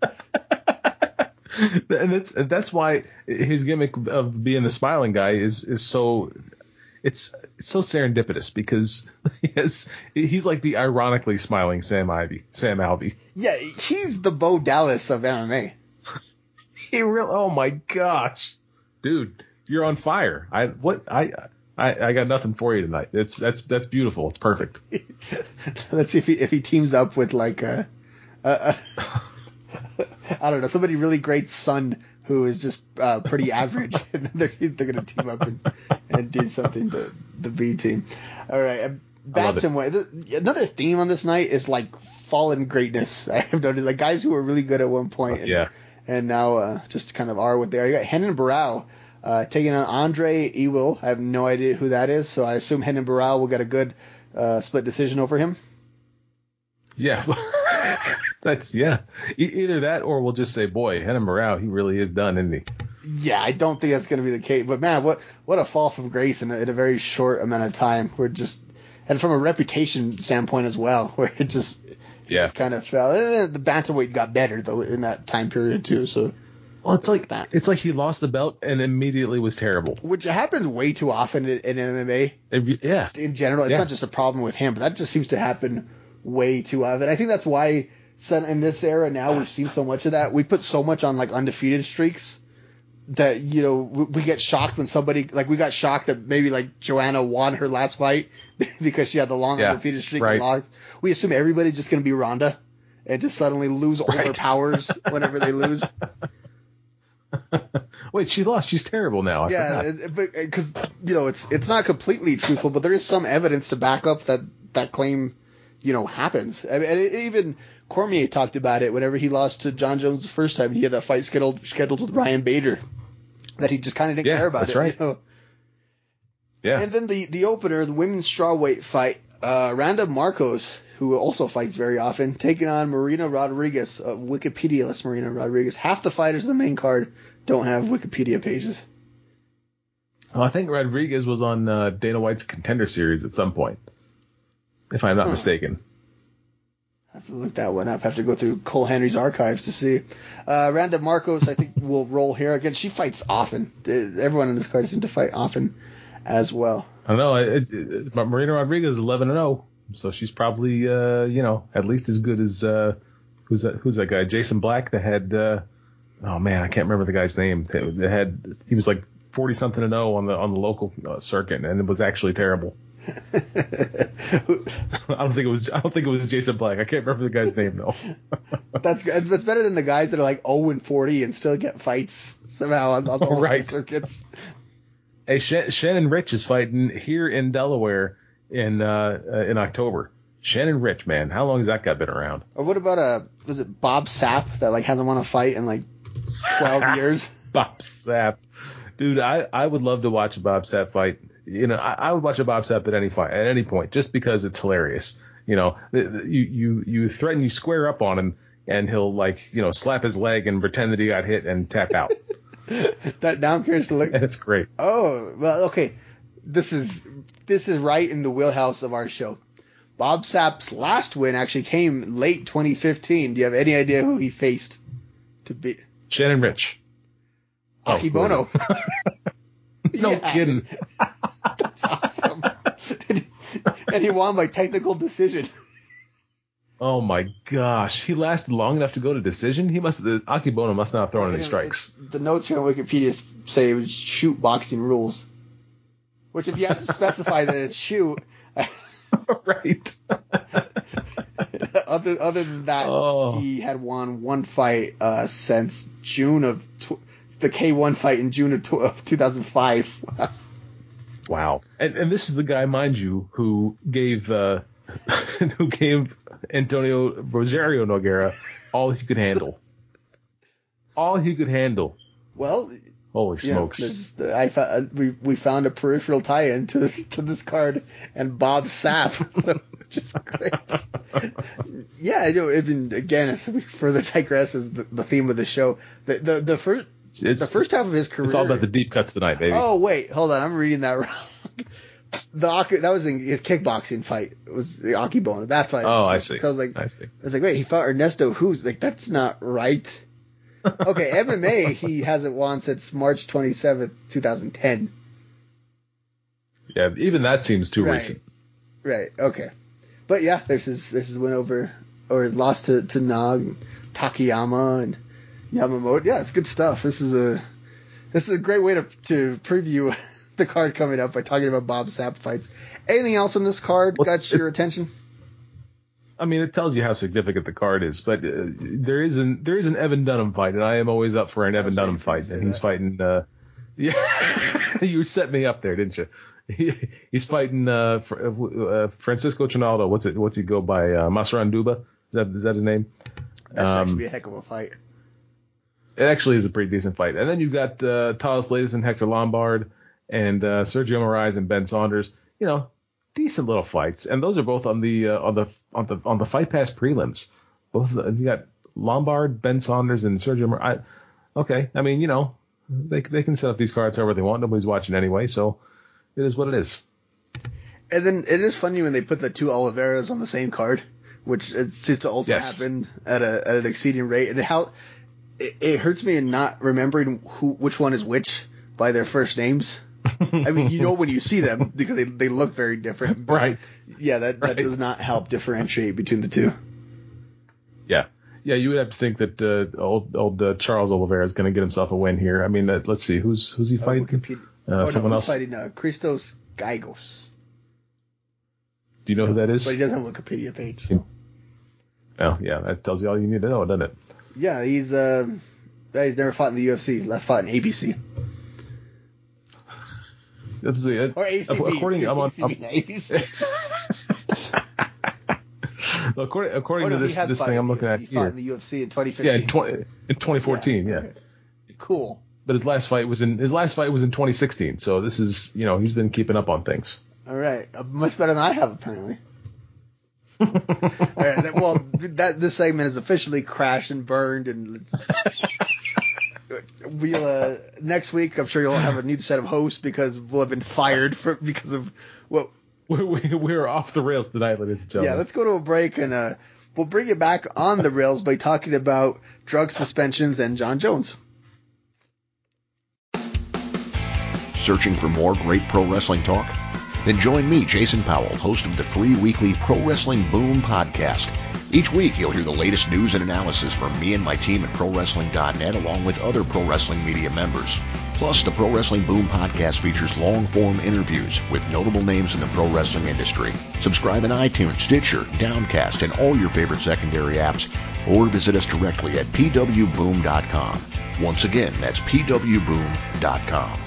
And that's and that's why his gimmick of being the smiling guy is is so it's, it's so serendipitous because he has, he's like the ironically smiling Sam Ivey, Sam Alvey. Yeah, he's the Bo Dallas of M M A. He real oh my gosh, dude, you're on fire. I what I. I, I got nothing for you tonight. It's that's that's beautiful. It's perfect. Let's see if he if he teams up with like a, a, a I don't know, somebody really great son who is just uh, pretty average. And they're they're gonna team up and, and do something to the B team. All right, Bantamweight. Another theme on this night is like fallen greatness. I have noticed like guys who were really good at one point. And, yeah. And now uh, just kind of are what they are. You got Renan Barão. Uh, taking on Andre Ewell. I have no idea who that is, so I assume Renan Barão will get a good uh, split decision over him. Yeah. That's, yeah. E- either that or we'll just say, boy, Renan Barão, he really is done, isn't he? Yeah, I don't think that's going to be the case. But, man, what what a fall from grace in a, in a very short amount of time. We're just, and from a reputation standpoint as well, where it just, it yeah. just kind of fell. The bantamweight got better, though, in that time period, too, so... Well, it's like that. It's like he lost the belt and immediately was terrible. Which happens way too often in, in M M A. It, yeah. In general, it's yeah. not just a problem with him, but that just seems to happen way too often. I think that's why in this era now we've seen so much of that. We put so much on like undefeated streaks that, you know, we, we get shocked when somebody, like we got shocked that maybe like Joanna won her last fight because she had the long yeah, undefeated streak. right. And we assume everybody's just going to be Ronda and just suddenly lose all right. their powers whenever they lose. Wait, she lost. She's terrible now. I yeah, because you know it's it's not completely truthful, but there is some evidence to back up that that claim, you know, happens. I mean, and it, even Cormier talked about it whenever he lost to John Jones the first time. He had that fight scheduled scheduled with Ryan Bader, that he just kind of didn't yeah, care about that's it. Right. You know? Yeah. And then the the opener, the women's strawweight fight, uh, Randa Marcos, who also fights very often, taking on Marina Rodriguez, uh, Wikipedia-less Marina Rodriguez. Half the fighters in the main card don't have Wikipedia pages. Well, I think Rodriguez was on uh, Dana White's Contender Series at some point, if I'm not huh. mistaken. I have to look that one up. I have to go through Cole Henry's archives to see. Uh, Randa Marcos, I think, will roll here. Again, she fights often. Everyone in this card seems to fight often as well. I don't know. It, it, Marina Rodriguez is eleven and oh. So she's probably, uh, you know, at least as good as, uh, who's that, who's that guy? Jason Black that had, uh, oh man, I can't remember the guy's name. That had, he was like forty something and oh on the, on the local uh, circuit, and it was actually terrible. I don't think it was, I don't think it was Jason Black. I can't remember the guy's name though. That's good. That's better than the guys that are like oh and forty and still get fights somehow on, on the local right. circuits. Hey, Sh- Shannon Rich is fighting here in Delaware in uh, uh, in October. Shannon Rich, man, how long has that guy been around? Or what about uh was it Bob Sapp that like hasn't won a fight in like twelve years? Bob Sapp, dude, I, I would love to watch a Bob Sapp fight. You know, I, I would watch a Bob Sapp at any fight at any point just because it's hilarious. You know, the, the, you you you threaten, you square up on him, and he'll like you know slap his leg and pretend that he got hit and tap out. that now I'm curious to look. And it's great. Oh well, okay. This is this is right in the wheelhouse of our show. Bob Sapp's last win actually came late twenty fifteen. Do you have any idea who he faced to be? Shannon Rich. Aki oh, Bono. No kidding. That's awesome. and, he, and he won by technical decision. Oh my gosh, he lasted long enough to go to decision. He must. Uh, Aki Bono must not have thrown any strikes. The notes here on Wikipedia say it was shoot boxing rules. Which, if you have to specify that it's shoot, right? other other than that, oh. he had won one fight uh, since June of tw- the K one fight in June of, tw- of two thousand five. Wow! And and this is the guy, mind you, who gave uh, who gave Antonio Rosario Nogueira all he could handle. All he could handle. Well. Holy smokes! Yeah, I found, we we found a peripheral tie-in to to this card and Bob Sapp, so which is great. Yeah, I know. Even again, as we further digress, is the, the theme of the show. The the the first it's, the first half of his career. It's all about the deep cuts tonight, baby. Oh wait, hold on, I'm reading that wrong. The Aki, that was in his kickboxing fight. It was the Aki Bono. That's why. Oh, I, I see. I was like, I see. I was like, wait, he fought Ernesto Hughes. Like that's not right. Okay, M M A, he hasn't won since March twenty-seventh, twenty ten. Yeah, even that seems too right. recent. Right, okay. But yeah, there's his, there's his win over, or lost to, to Nog, Takayama, and Yamamoto. Yeah, it's good stuff. This is a this is a great way to to preview the card coming up by talking about Bob Sapp fights. Anything else on this card well, got your it, attention? I mean, it tells you how significant the card is, but uh, there is an there is an Evan Dunham fight, and I am always up for an Evan Dunham fight, and he's that. fighting. Uh, yeah, you set me up there, didn't you? He, he's fighting uh, uh, Francisco Trinaldo. What's it? What's he go by? Uh, Masran Duba? Is that is that his name? That should um, actually be a heck of a fight. It actually is a pretty decent fight. And then you got uh, Talos Laitis and Hector Lombard and uh, Sergio Moraes and Ben Saunders. You know, decent little fights. And those are both on the uh, on the on the on the Fight Pass prelims. Both of the, you got Lombard, Ben Saunders, and Sergio Moraes. Okay, I mean, you know, they they can set up these cards however they want. Nobody's watching anyway, so it is what it is. And then it is funny when they put the two Oliveras on the same card, which it seems to also Yes. happen at a at an exceeding rate. And how it, it hurts me in not remembering who which one is which by their first names. I mean, you know when you see them because they they look very different. but Right. Yeah, that that Right. does not help differentiate between the two. Yeah. Yeah, you would have to think that uh, old old uh, Charles Oliveira is going to get himself a win here. I mean, uh, let's see, who's who's he Uh, fighting? Wikipedia- Uh, oh, someone no, else? he's fighting uh, Christos Gigos. Do you know who that is? But he doesn't have a Wikipedia page. So. Oh, yeah, that tells you all you need to know, doesn't it? Yeah, he's uh, he's never fought in the U F C. Last fought in A B C. Let's see. uh, Or A C B. According, I'm on, I'm, A B C. according, according Oh, no, to he this has this fought thing in I'm the looking U F at C. He fought here. in the U F C in twenty fifteen. Yeah, in, twenty, in twenty fourteen, yeah. okay. Cool. But his last fight was in his last fight was in twenty sixteen. So this is, you know, he's been keeping up on things. All right. Uh, much better than I have, apparently. All right. That, well, that this segment is officially crashed and burned, and we'll uh, next week. I'm sure you'll have a new set of hosts because we'll have been fired for because of what. We, we, we're off the rails tonight, ladies and gentlemen. Yeah, let's go to a break, and uh, we'll bring it back on the rails by talking about drug suspensions and John Jones. Searching for more great pro wrestling talk? Then join me, Jason Powell, host of the free weekly Pro Wrestling Boom podcast. Each week, you'll hear the latest news and analysis from me and my team at Pro Wrestling dot net, along with other Pro Wrestling Media members. Plus, the Pro Wrestling Boom podcast features long-form interviews with notable names in the pro wrestling industry. Subscribe in iTunes, Stitcher, Downcast, and all your favorite secondary apps, or visit us directly at P W boom dot com. Once again, that's P W boom dot com.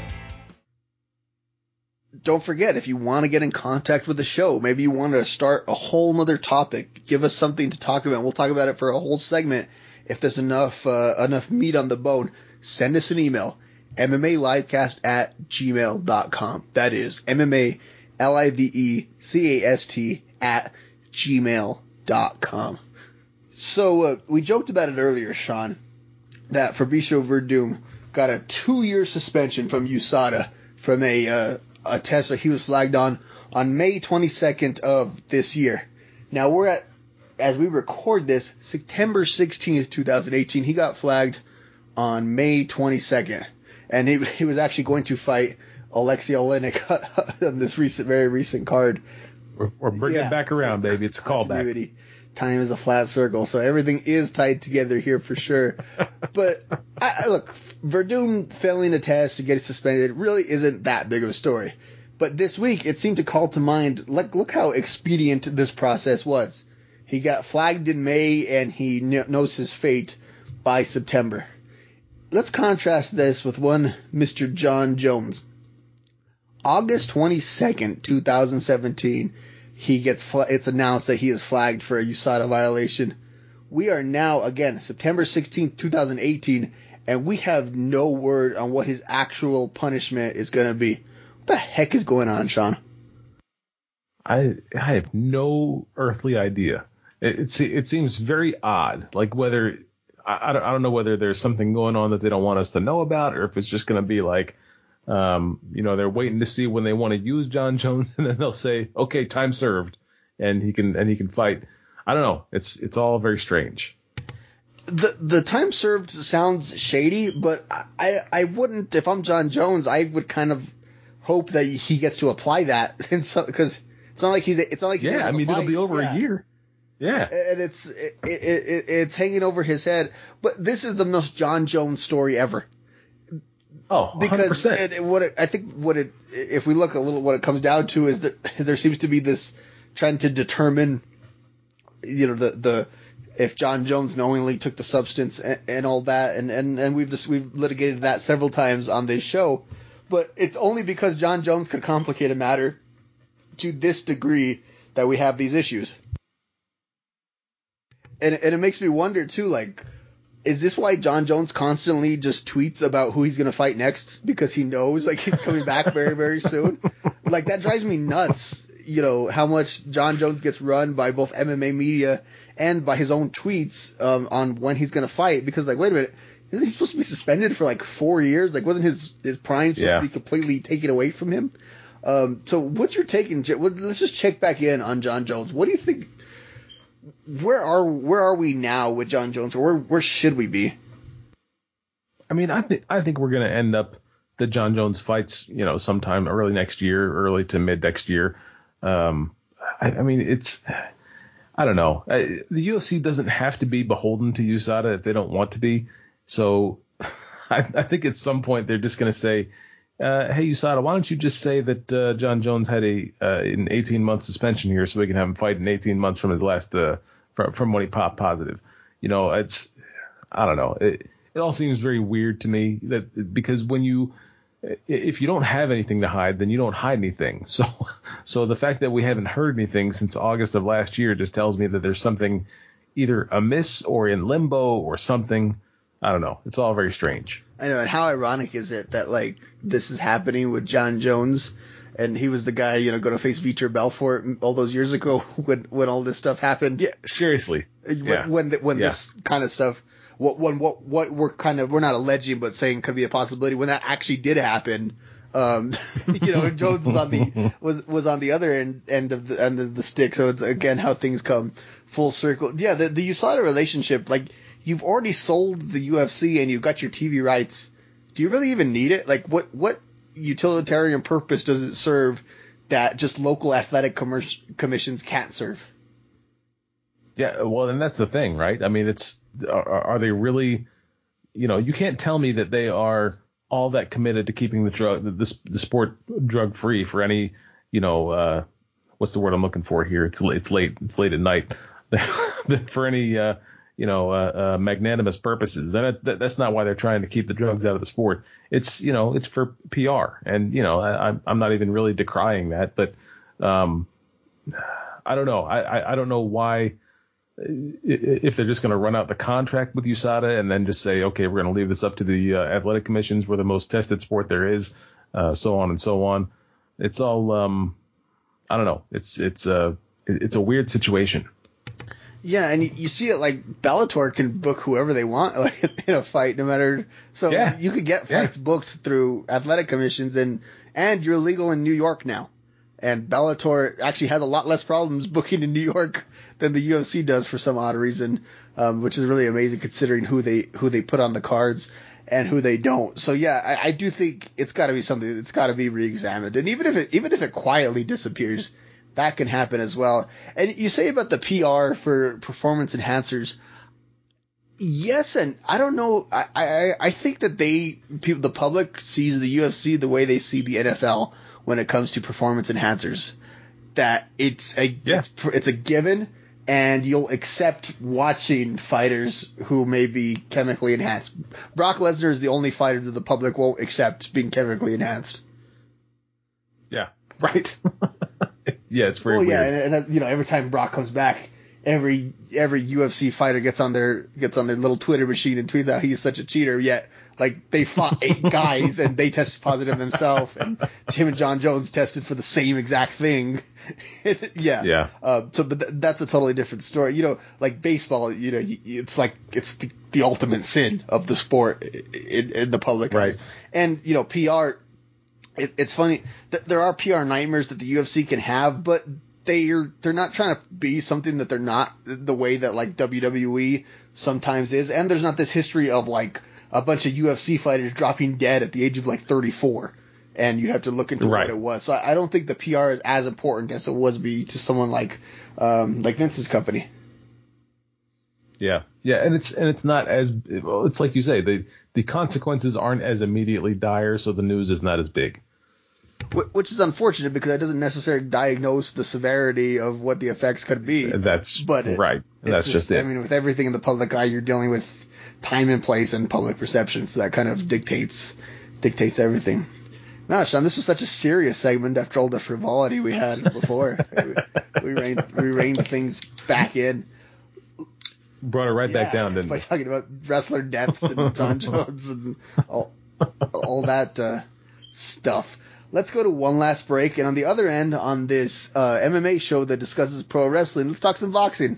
Don't forget, if you want to get in contact with the show, maybe you want to start a whole nother topic, give us something to talk about, and we'll talk about it for a whole segment. If there's enough uh, enough meat on the bone, send us an email, M M A livecast at gmail dot com. That is M M A L I V E C A S T at gmail dot com. So uh, we joked about it earlier, Sean, that Fabricio Verdum got a two-year suspension from U S A D A from a uh, a test that he was flagged on on May twenty-second of this year. Now we're at, as we record this, September sixteenth, twenty eighteen. He got flagged on May twenty-second, and he, he was actually going to fight Alexei Olenek on this recent, very recent card. We're, we're bringing Yeah. it back around, baby. It's a callback. Continuity. Time is a flat circle, so everything is tied together here for sure. But I, I look, Verdum failing a test to get suspended really isn't that big of a story. But this week, it seemed to call to mind, like, look how expedient this process was. He got flagged in May, and he kn- knows his fate by September. Let's contrast this with one Mister John Jones. August twenty-second, twenty seventeen. He gets fl- it's announced that he is flagged for a U S A D A violation. We are now, again, September sixteenth, twenty eighteen, and we have no word on what his actual punishment is going to be. What the heck is going on, Sean? I I have no earthly idea. It it, se- it seems very odd. Like whether I, I don't I don't know whether there's something going on that they don't want us to know about, or if it's just going to be like, um, you know, they're waiting to see when they want to use John Jones, and then they'll say, okay, time served, and he can and he can fight. I don't know. It's it's all very strange. The the time served sounds shady, but I I wouldn't, if I'm John Jones, I would kind of hope that he gets to apply that, because so, it's not like he's it's not like he's Yeah, able I to mean it'll fight. be over Yeah. a year. Yeah. And it's it, it, it, it's hanging over his head. But this is the most John Jones story ever. Oh, one hundred Because percent. it, it- what it, I think what it if we look a little, what it comes down to is that there seems to be this trying to determine, you know, the the if John Jones knowingly took the substance and, and all that, and, and, and we've just we've litigated that several times on this show, but it's only because John Jones could complicate a matter to this degree that we have these issues. And and it makes me wonder too, like, is this why John Jones constantly just tweets about who he's going to fight next? Because he knows like he's coming back very, very soon. Like that drives me nuts. You know, how much John Jones gets run by both M M A media and by his own tweets um, on when he's going to fight. Because like, wait a minute, isn't he supposed to be suspended for like four years? Like, wasn't his, his prime supposed yeah. to be completely taken away from him? Um, so what's your take? In, let's just check back in on John Jones. What do you think? Where are where are we now with John Jones, or where where should we be? I mean, I think I think we're going to end up that John Jones fights, you know, sometime early next year, early to mid next year. Um, I, I mean, it's I don't know. I, the U F C doesn't have to be beholden to U S A D A if they don't want to be. So I, I think at some point they're just going to say, uh, hey, U S A D A, why don't you just say that uh, John Jones had a uh, an eighteen month suspension here so we can have him fight in eighteen months from his last uh, from, from when he popped positive. You know, it's I don't know. It, it all seems very weird to me that because when you if you don't have anything to hide, then you don't hide anything. So so the fact that we haven't heard anything since August of last year just tells me that there's something either amiss or in limbo or something. I don't know. It's all very strange. I know, and how ironic is it that, like, this is happening with John Jones, and he was the guy, you know, going to face Vitor Belfort all those years ago when when all this stuff happened. Yeah, seriously. When yeah. when, the, when yeah. this kind of stuff, what when what what we're kind of we're not alleging, but saying could be a possibility when that actually did happen. Um, you know, Jones was on the was was on the other end end of the end of the stick. So it's again how things come full circle. Yeah, the the U S A D A relationship, like. You've already sold the U F C and you've got your T V rights. Do you really even need it? Like, what what utilitarian purpose does it serve that just local athletic commer- commissions can't serve? Yeah, well, and that's the thing, right? I mean, it's are, are they really? You know, you can't tell me that they are all that committed to keeping the drug the, the sport drug free for any. You know, uh, what's the word I'm looking for here? It's it's late. It's late at night. For any. Uh, you know, uh, uh, magnanimous purposes. Then that, that's not why they're trying to keep the drugs out of the sport. It's, you know, it's for P R. And, you know, I, I'm not even really decrying that, but, um, I don't know. I, I, I don't know why, if they're just going to run out the contract with U S A D A and then just say, okay, we're going to leave this up to the uh, athletic commissions. We're the most tested sport there is, uh, so on and so on. It's all, um, I don't know. It's, it's, uh, it's a weird situation. Yeah, and you see it like Bellator can book whoever they want like, in a fight, no matter. So yeah. you could get fights yeah. booked through athletic commissions, and and you're legal in New York now. And Bellator actually has a lot less problems booking in New York than the U F C does for some odd reason, um, which is really amazing considering who they who they put on the cards and who they don't. So yeah, I, I do think it's got to be something that's got to be reexamined, and even if it even if it quietly disappears. That can happen as well. And you say about the P R for performance enhancers. Yes, and I don't know. I, I, I think that they, people, the public sees the U F C the way they see the N F L when it comes to performance enhancers. That it's a yeah. it's, it's a given, and you'll accept watching fighters who may be chemically enhanced. Brock Lesnar is the only fighter that the public won't accept being chemically enhanced. Yeah, right. Yeah, it's very well, weird. yeah, and, and you know, every time Brock comes back, every every U F C fighter gets on their gets on their little Twitter machine and tweets out he's such a cheater. Yet, like they fought eight guys and they tested positive themselves, and him and John Jones tested for the same exact thing. yeah, yeah. Uh, so, but th- that's a totally different story. You know, like baseball. You know, it's like it's the, the ultimate sin of the sport in, in the public right? eyes. And you know, P R. It, it's funny that there are P R nightmares that the U F C can have, but they're they're not trying to be something that they're not the way that like W W E sometimes is. And there's not this history of like a bunch of U F C fighters dropping dead at the age of like thirty-four, and you have to look into right. what it was. So I, I don't think the P R is as important as it was be to someone like um, like Vince's company. Yeah, yeah, and it's and it's not as well, it's like you say the the consequences aren't as immediately dire, so the news is not as big. Which is unfortunate because that doesn't necessarily diagnose the severity of what the effects could be. That's but it, right. That's just, just it. I mean, with everything in the public eye, you're dealing with time and place and public perception, so that kind of dictates dictates everything. No, Sean, this was such a serious segment after all the frivolity we had before. we, we reined we reined things back in. brought it right yeah, back down, didn't by we? talking about wrestler deaths and John Jones and all, all that uh, stuff. Let's go to one last break, and on the other end, on this uh, M M A show that discusses pro wrestling, let's talk some boxing.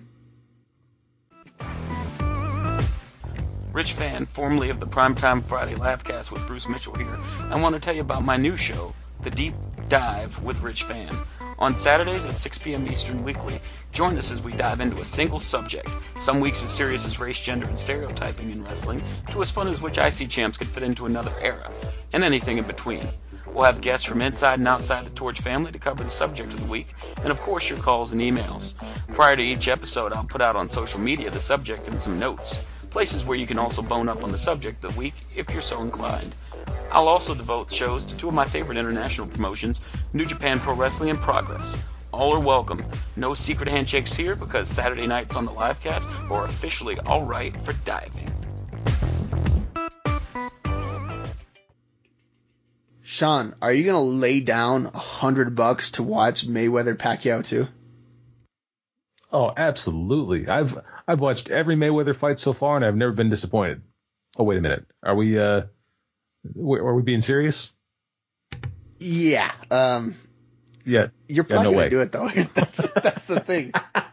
Rich Fan, formerly of the Primetime Friday Laughcast with Bruce Mitchell here. I want to tell you about my new show, The Deep Dive with Rich Fan. On Saturdays at six p.m. Eastern weekly, join us as we dive into a single subject. Some weeks as serious as race, gender, and stereotyping in wrestling, to as fun as which I C champs could fit into another era, and anything in between. We'll have guests from inside and outside the Torch family to cover the subject of the week, and of course your calls and emails. Prior to each episode, I'll put out on social media the subject and some notes, places where you can also bone up on the subject of the week if you're so inclined. I'll also devote shows to two of my favorite international promotions, New Japan Pro Wrestling and Progress. All are welcome. No secret handshakes here because Saturday nights on the livecast are officially all right for diving. Sean, are you gonna lay down a hundred bucks to watch Mayweather Pacquiao two? Oh, absolutely. I've I've watched every Mayweather fight so far, and I've never been disappointed. Oh, wait a minute. Are we uh, are we being serious? Yeah. Um. Yeah. You're probably yeah, no gonna way. do it though. that's that's the thing.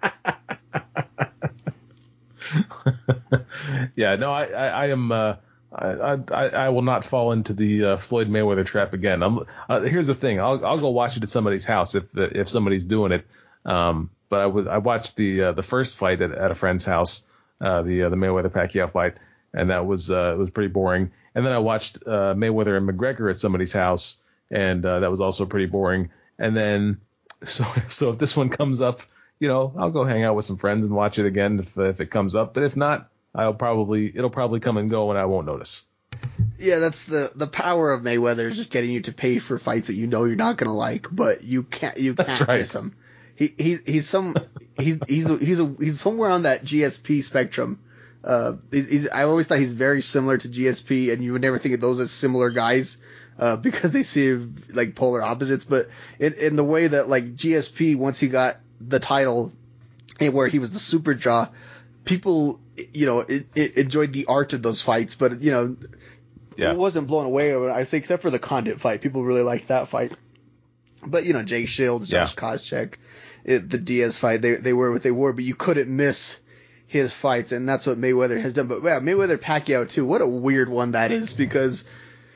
yeah. No, I I, I am. Uh, I, I I will not fall into the uh, Floyd Mayweather trap again. I'm, uh, here's the thing. I'll I'll go watch it at somebody's house if if somebody's doing it. Um. But I was I watched the uh, the first fight at, at a friend's house, uh, the uh, the Mayweather Pacquiao fight, and that was uh, it was pretty boring. And then I watched uh, Mayweather and McGregor at somebody's house, and uh, that was also pretty boring. And then so so if this one comes up, you know, I'll go hang out with some friends and watch it again if if it comes up. But if not, I'll probably it'll probably come and go, and I won't notice. Yeah, that's the the power of Mayweather is just getting you to pay for fights that you know you're not gonna like, but you can't you can't That's right. miss them. He he he's some he's he's a, he's a, he's somewhere on that G S P spectrum. Uh, he's, he's, I always thought he's very similar to G S P, and you would never think of those as similar guys uh, because they seem like polar opposites. But in in the way that like G S P, once he got the title, and where he was the super jaw, people you know it, it enjoyed the art of those fights, but you know Yeah. it wasn't blown away over it. I say except for the Condit fight, people really liked that fight. But you know Jake Shields, Josh Yeah. Koscheck. It, the Diaz fight, they they were what they were, but you couldn't miss his fights, and that's what Mayweather has done. But yeah, Mayweather Pacquiao too. What a weird one that is, because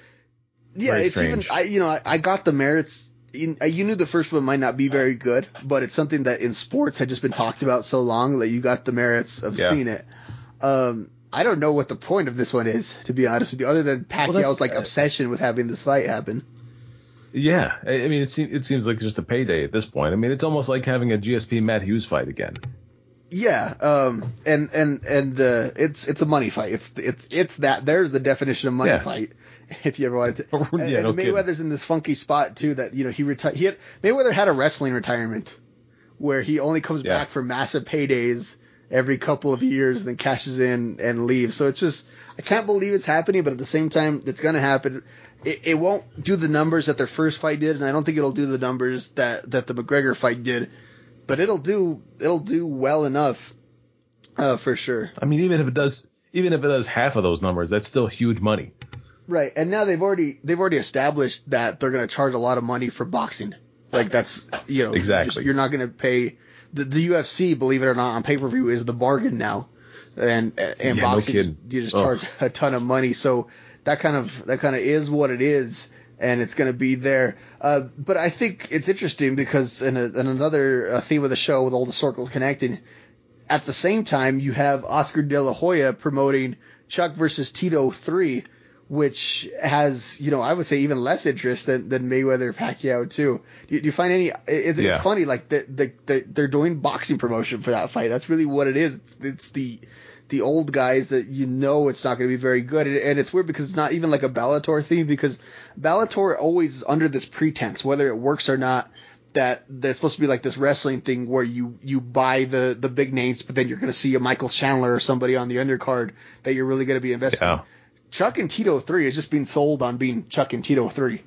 yeah, Very it's strange. even I you know I, I got the merits. In, you knew the first one might not be very good, but it's something that in sports had just been talked about so long that you got the merits of Yeah. seeing it. Um, I don't know what the point of this one is, to be honest with you, other than Pacquiao's that's- like obsession with having this fight happen. Yeah, I I mean, it seems it seems like just a payday at this point. I mean, it's almost like having a G S P Matt Hughes fight again. Yeah, um, and and and uh, it's it's a money fight. It's it's it's that. There's the definition of money Yeah. fight. If you ever wanted to. Yeah, and, no and kidding. Mayweather's in this funky spot too. That you know he retired. He had Mayweather had a wrestling retirement where he only comes Yeah. back for massive paydays every couple of years, and then cashes in and leaves. So it's just I can't believe it's happening, but at the same time, it's gonna happen. It, it won't do the numbers that their first fight did, and I don't think it'll do the numbers that, that the McGregor fight did. But it'll do it'll do well enough, uh, for sure. I mean, even if it does, even if it does half of those numbers, that's still huge money. Right, and now they've already they've already established that they're going to charge a lot of money for boxing. Like that's you know Exactly. just- you're not going to pay the the U F C, believe it or not, on pay per view is the bargain now, and and Yeah, no boxing kidding. you just Ugh. charge a ton of money. So that kind of that kind of is what it is, and it's going to be there. Uh, but I think it's interesting because in, a, in another uh, theme of the show with all the circles connecting, at the same time you have Oscar De La Hoya promoting Chuck versus Tito three, which has, you know, I would say even less interest than, than Mayweather Pacquiao too. Do you, do you find any? It, Yeah. It's funny, like the, the, the they're doing boxing promotion for that fight. That's really what it is. It's, it's the the old guys that you know it's not going to be very good, and, and it's weird because it's not even like a Bellator theme, because Bellator always is under this pretense, whether it works or not, that that's supposed to be like this wrestling thing where you you buy the the big names, but then you're going to see a Michael Chandler or somebody on the undercard that you're really going to be invested in. Yeah. Chuck and Tito three is just being sold on being Chuck and Tito three.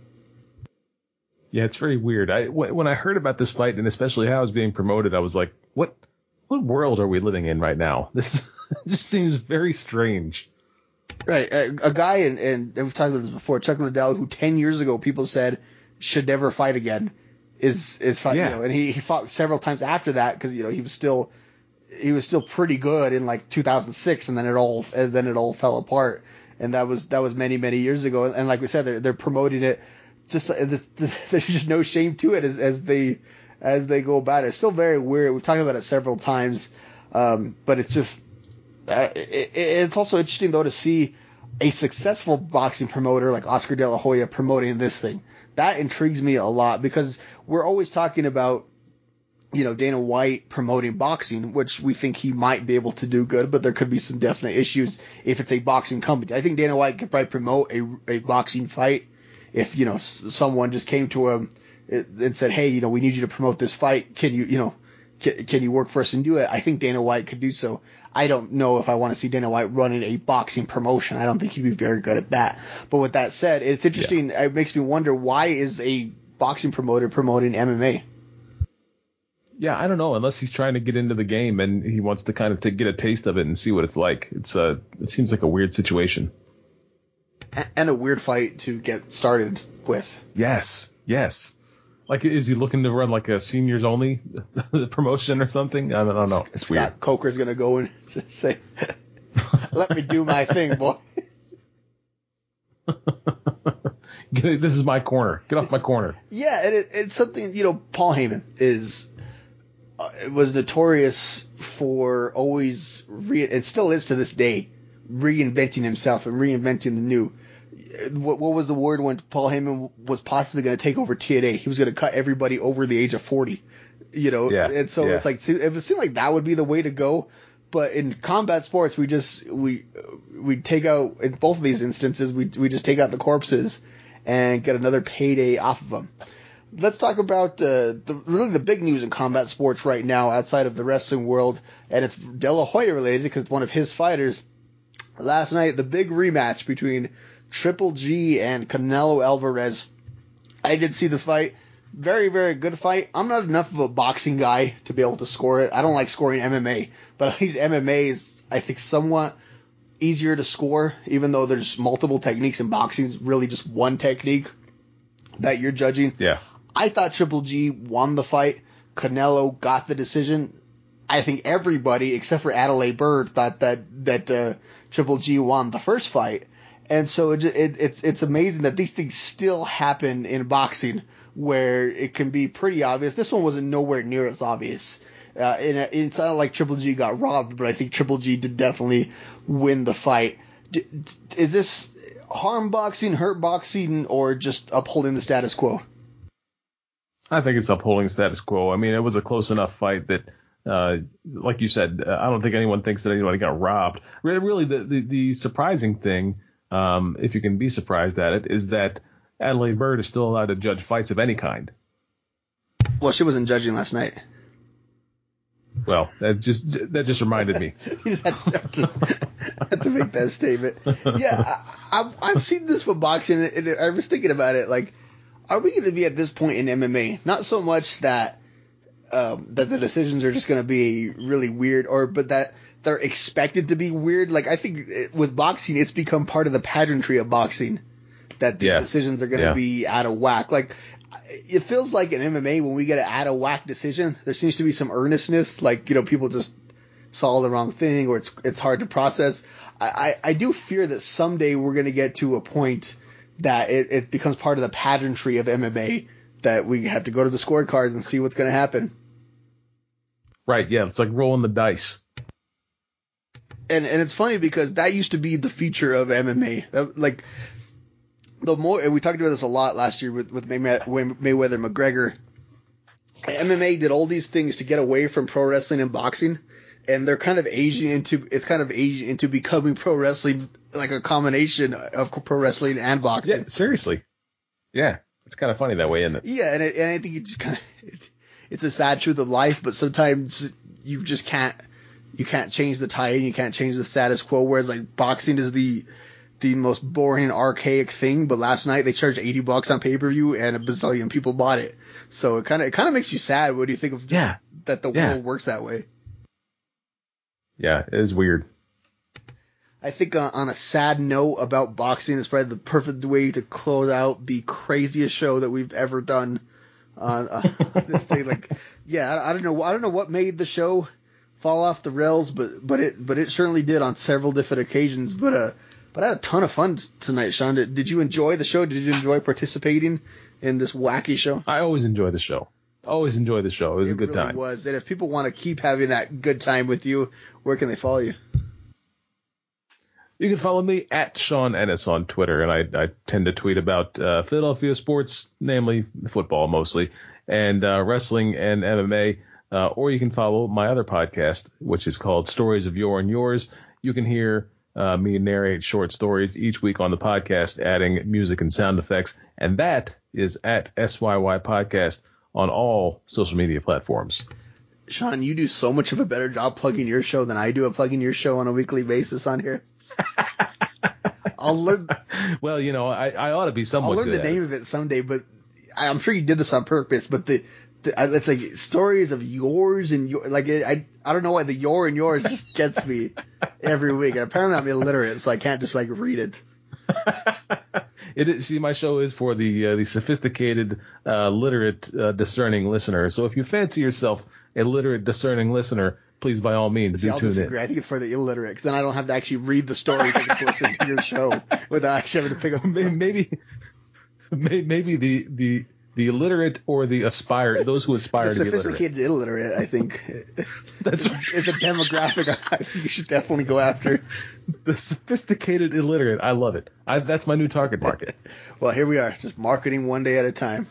Yeah, it's very weird. I wh- when I heard about this fight and especially how it was being promoted, I was like, what what world are we living in right now? This just seems very strange. Right. A, a guy, and, and we've talked about this before, Chuck Liddell, who ten years ago people said should never fight again, is is fight, Yeah. you know, and he, he fought several times after that because, you know, he was still he was still pretty good in like two thousand six, and then it all and then it all fell apart, and that was that was many many years ago. And like we said, they're they're promoting it. Just there's just no shame to it as as they as they go about it. It's still very weird. We've talked about it several times, um, but it's just uh, it, it's also interesting though to see a successful boxing promoter like Oscar De La Hoya promoting this thing. That intrigues me a lot because we're always talking about, you know, Dana White promoting boxing, which we think he might be able to do good, but there could be some definite issues if it's a boxing company. I think Dana White could probably promote a, a boxing fight if, you know, someone just came to him and said, hey, you know, we need you to promote this fight. Can you, you know, can, can you work for us and do it? I think Dana White could do so. I don't know if I want to see Dana White running a boxing promotion. I don't think he'd be very good at that. But with that said, it's interesting. Yeah. It makes me wonder, why is a boxing promoter promoting M M A? Yeah, I don't know. Unless he's trying to get into the game and he wants to kind of to get a taste of it and see what it's like. It's a, it seems like a weird situation. And a weird fight to get started with. Yes, yes. Like, is he looking to run like a seniors only promotion or something? I don't, I don't know. It's Scott weird. Coker's gonna go and say, "Let me do my thing, boy." Get, this is my corner. Get off my corner. Yeah, and it, it's something, you know. Paul Heyman is uh, was notorious for always re- it still is to this day, reinventing himself and reinventing the new. What, what was the word when Paul Heyman was possibly going to take over T N A? He was going to cut everybody over the age of forty, you know. Yeah, and so yeah. it's like it would seem like that would be the way to go. But in combat sports, we just we we take out in both of these instances we we just take out the corpses and get another payday off of them. Let's talk about uh, the really the big news in combat sports right now outside of the wrestling world, and it's De La Hoya related because one of his fighters last night, the big rematch between Triple G and Canelo Alvarez. I did see the fight. Very, very good fight. I'm not enough of a boxing guy to be able to score it. I don't like scoring M M A, but at least M M A is, I think, somewhat easier to score, even though there's multiple techniques in boxing. It's really just one technique that you're judging. Yeah. I thought Triple G won the fight. Canelo got the decision. I think everybody, except for Adelaide Bird, thought that, that uh, Triple G won the first fight. And so it, it, it's it's amazing that these things still happen in boxing, where it can be pretty obvious. This one wasn't nowhere near as obvious. Uh, and it's not like Triple G got robbed, but I think Triple G did definitely win the fight. D- is this harm boxing, hurt boxing, or just upholding the status quo? I think it's upholding status quo. I mean, it was a close enough fight that, uh, like you said, I don't think anyone thinks that anybody got robbed. Really, the, the, the surprising thing, um, if you can be surprised at it, is that Adelaide Bird is still allowed to judge fights of any kind. Well, she wasn't judging last night. Well, that just that just reminded me. You just had to, had, to, had to make that statement. Yeah, I, I've, I've seen this for boxing, and I was thinking about it. Like, are we going to be at this point in M M A? Not so much that um, that the decisions are just going to be really weird, or but that they're expected to be weird. Like, I think with boxing, it's become part of the pageantry of boxing that the yeah. decisions are going to yeah. be out of whack. Like, it feels like in M M A, when we get an out of whack decision, there seems to be some earnestness. Like, you know, people just saw the wrong thing, or it's it's hard to process. I, I, I do fear that someday we're going to get to a point that it, it becomes part of the pageantry of M M A, that we have to go to the scorecards and see what's going to happen. Right, yeah, it's like rolling the dice. And and it's funny because that used to be the feature of M M A. That, like, the more, and we talked about this a lot last year with, with Mayweather McGregor. M M A did all these things to get away from pro wrestling and boxing, and they're kind of aging into, it's kind of aging into becoming pro wrestling, like a combination of pro wrestling and boxing. Yeah, seriously. Yeah, it's kind of funny that way, isn't it? Yeah, and, it, and I think it just kind of, it, it's a sad truth of life, but sometimes you just can't, you can't change the tie-in, you can't change the status quo, whereas like boxing is the, the most boring and archaic thing, but last night they charged eighty bucks on pay-per-view and a bazillion people bought it. So it kind of, it kind of makes you sad. What do you think of yeah. that the yeah. world works that way? yeah, it is weird. I think uh, on a sad note about boxing, it's probably the perfect way to close out the craziest show that we've ever done on uh, this thing. Like, yeah, I, I don't know, I don't know what made the show fall off the rails, but but it but it certainly did on several different occasions. But uh, but I had a ton of fun tonight, Sean. Did, did you enjoy the show? Did you enjoy participating in this wacky show? I always enjoy the show. Always enjoy the show. It was it a good really time. Was. And if people want to keep having that good time with you, where can they follow you? You can follow me at Sean Ennis on Twitter, and I, I tend to tweet about uh, Philadelphia sports, namely football mostly, and uh, wrestling and M M A. Uh, or you can follow my other podcast, which is called Stories of Your and Yours. You can hear uh, me narrate short stories each week on the podcast, adding music and sound effects, and that is at S Y Y Podcast on all social media platforms. Sean, you do so much of a better job plugging your show than I do at plugging your show on a weekly basis on here. I'll learn. Well, you know, I, I ought to be somewhat. I'll learn good the at name it. of it someday, but I'm sure you did this on purpose. But the, the it's like stories of yours and your, like I I don't know why the your and yours just gets me every week. And apparently I'm illiterate, so I can't just like read it. It is, see, my show is for the uh, the sophisticated, uh, literate, uh, discerning listener. So if you fancy yourself a literate, discerning listener, please, by all means, See, do I'll tune disagree. in. I think it's for the illiterate, because then I don't have to actually read the stories. I just listen to your show without actually having to pick up. Maybe, maybe the the the illiterate or the aspire those who aspire The to be illiterate. sophisticated illiterate, I think, That's is a demographic I think you should definitely go after. the sophisticated illiterate. I love it. I, that's my new target market. Well, here we are, just marketing one day at a time.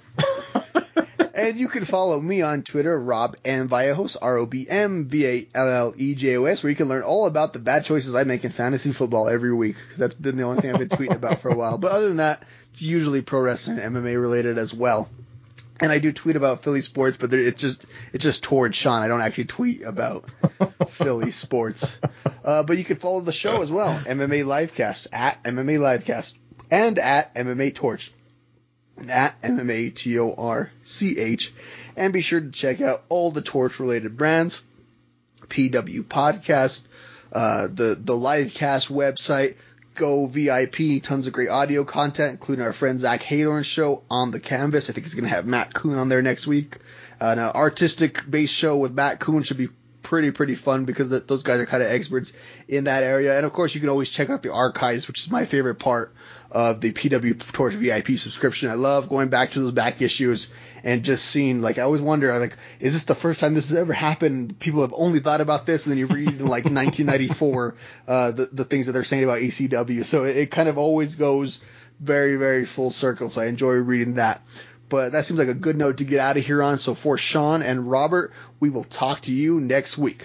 And you can follow me on Twitter, Rob M. Vallejos, R O B M V A L L E J O S, where you can learn all about the bad choices I make in fantasy football every week. That's been the only thing I've been tweeting about for a while. But other than that, it's usually pro wrestling and M M A related as well. And I do tweet about Philly sports, but it's just it's just towards Sean. I don't actually tweet about Philly sports. Uh, but you can follow the show as well, M M A Livecast, at M M A Livecast, and at M M A Torch, at M M A T O R C H. And be sure to check out all the Torch-related brands, P W Podcast, uh, the, the Livecast website, Go V I P, tons of great audio content, including our friend Zach Haydorn's show On the Canvas. I think he's going to have Matt Kuhn on there next week. Uh, an artistic-based show with Matt Kuhn should be pretty, pretty fun because the, those guys are kind of experts in that area. And, of course, you can always check out the archives, which is my favorite part of the P W Torch V I P subscription. I love going back to those back issues and just seeing, like, I always wonder, like, is this the first time this has ever happened? People have only thought about this, and then you read in, like, nineteen ninety-four, uh, the, the things that they're saying about E C W. So it, it kind of always goes very, very full circle. So I enjoy reading that. But that seems like a good note to get out of here on. So for Sean and Robert, we will talk to you next week.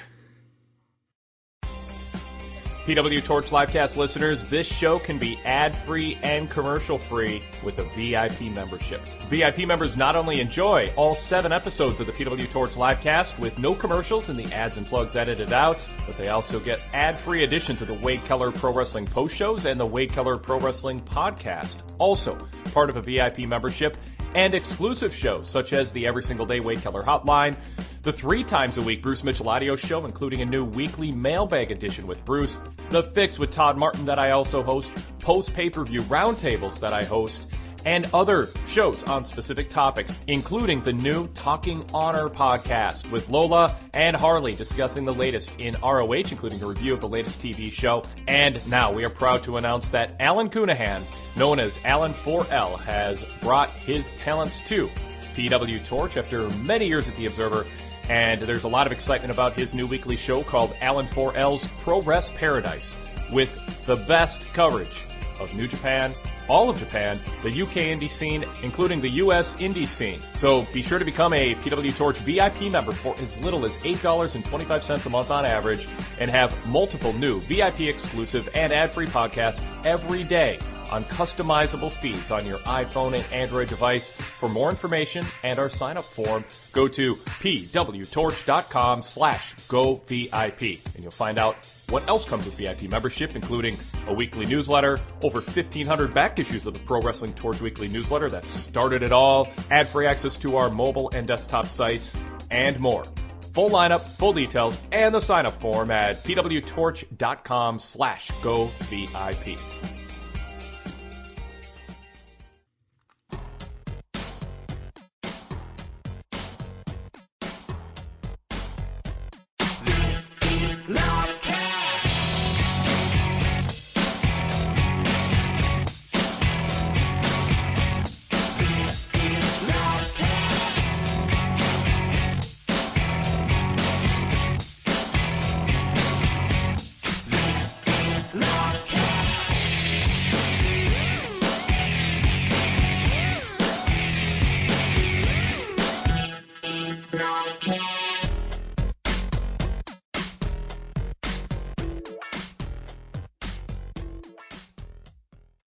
P W Torch Livecast listeners, this show can be ad-free and commercial-free with a V I P membership. V I P members not only enjoy all seven episodes of the P W Torch Livecast with no commercials and the ads and plugs edited out, but they also get ad-free additions to the Wade Keller Pro Wrestling post shows and the Wade Keller Pro Wrestling podcast. Also, part of a V I P membership, and exclusive shows such as the Every Single Day Wade Keller Hotline, the three times a week Bruce Mitchell audio show, including a new weekly mailbag edition with Bruce, The Fix with Todd Martin that I also host, post pay-per-view roundtables that I host, and other shows on specific topics, including the new Talking Honor podcast with Lola and Harley discussing the latest in R O H, including a review of the latest T V show. And now we are proud to announce that Alan Cunahan, known as Alan four L, has brought his talents to P W Torch after many years at The Observer. And there's a lot of excitement about his new weekly show called Alan four L's Pro Wrest Paradise, with the best coverage of New Japan, all of Japan, the U K indie scene, including the U S indie scene. So be sure to become a P W Torch V I P member for as little as eight dollars and twenty-five cents a month on average, and have multiple new V I P exclusive and ad-free podcasts every day on customizable feeds on your iPhone and Android device. For more information and our sign-up form, go to pwtorch.com slash go VIP, and you'll find out what else comes with V I P membership, including a weekly newsletter, over fifteen hundred back issues of the Pro Wrestling Torch weekly newsletter that started it all, ad-free access to our mobile and desktop sites, and more. Full lineup, full details, and the sign-up form at pwtorch.com slash go VIP.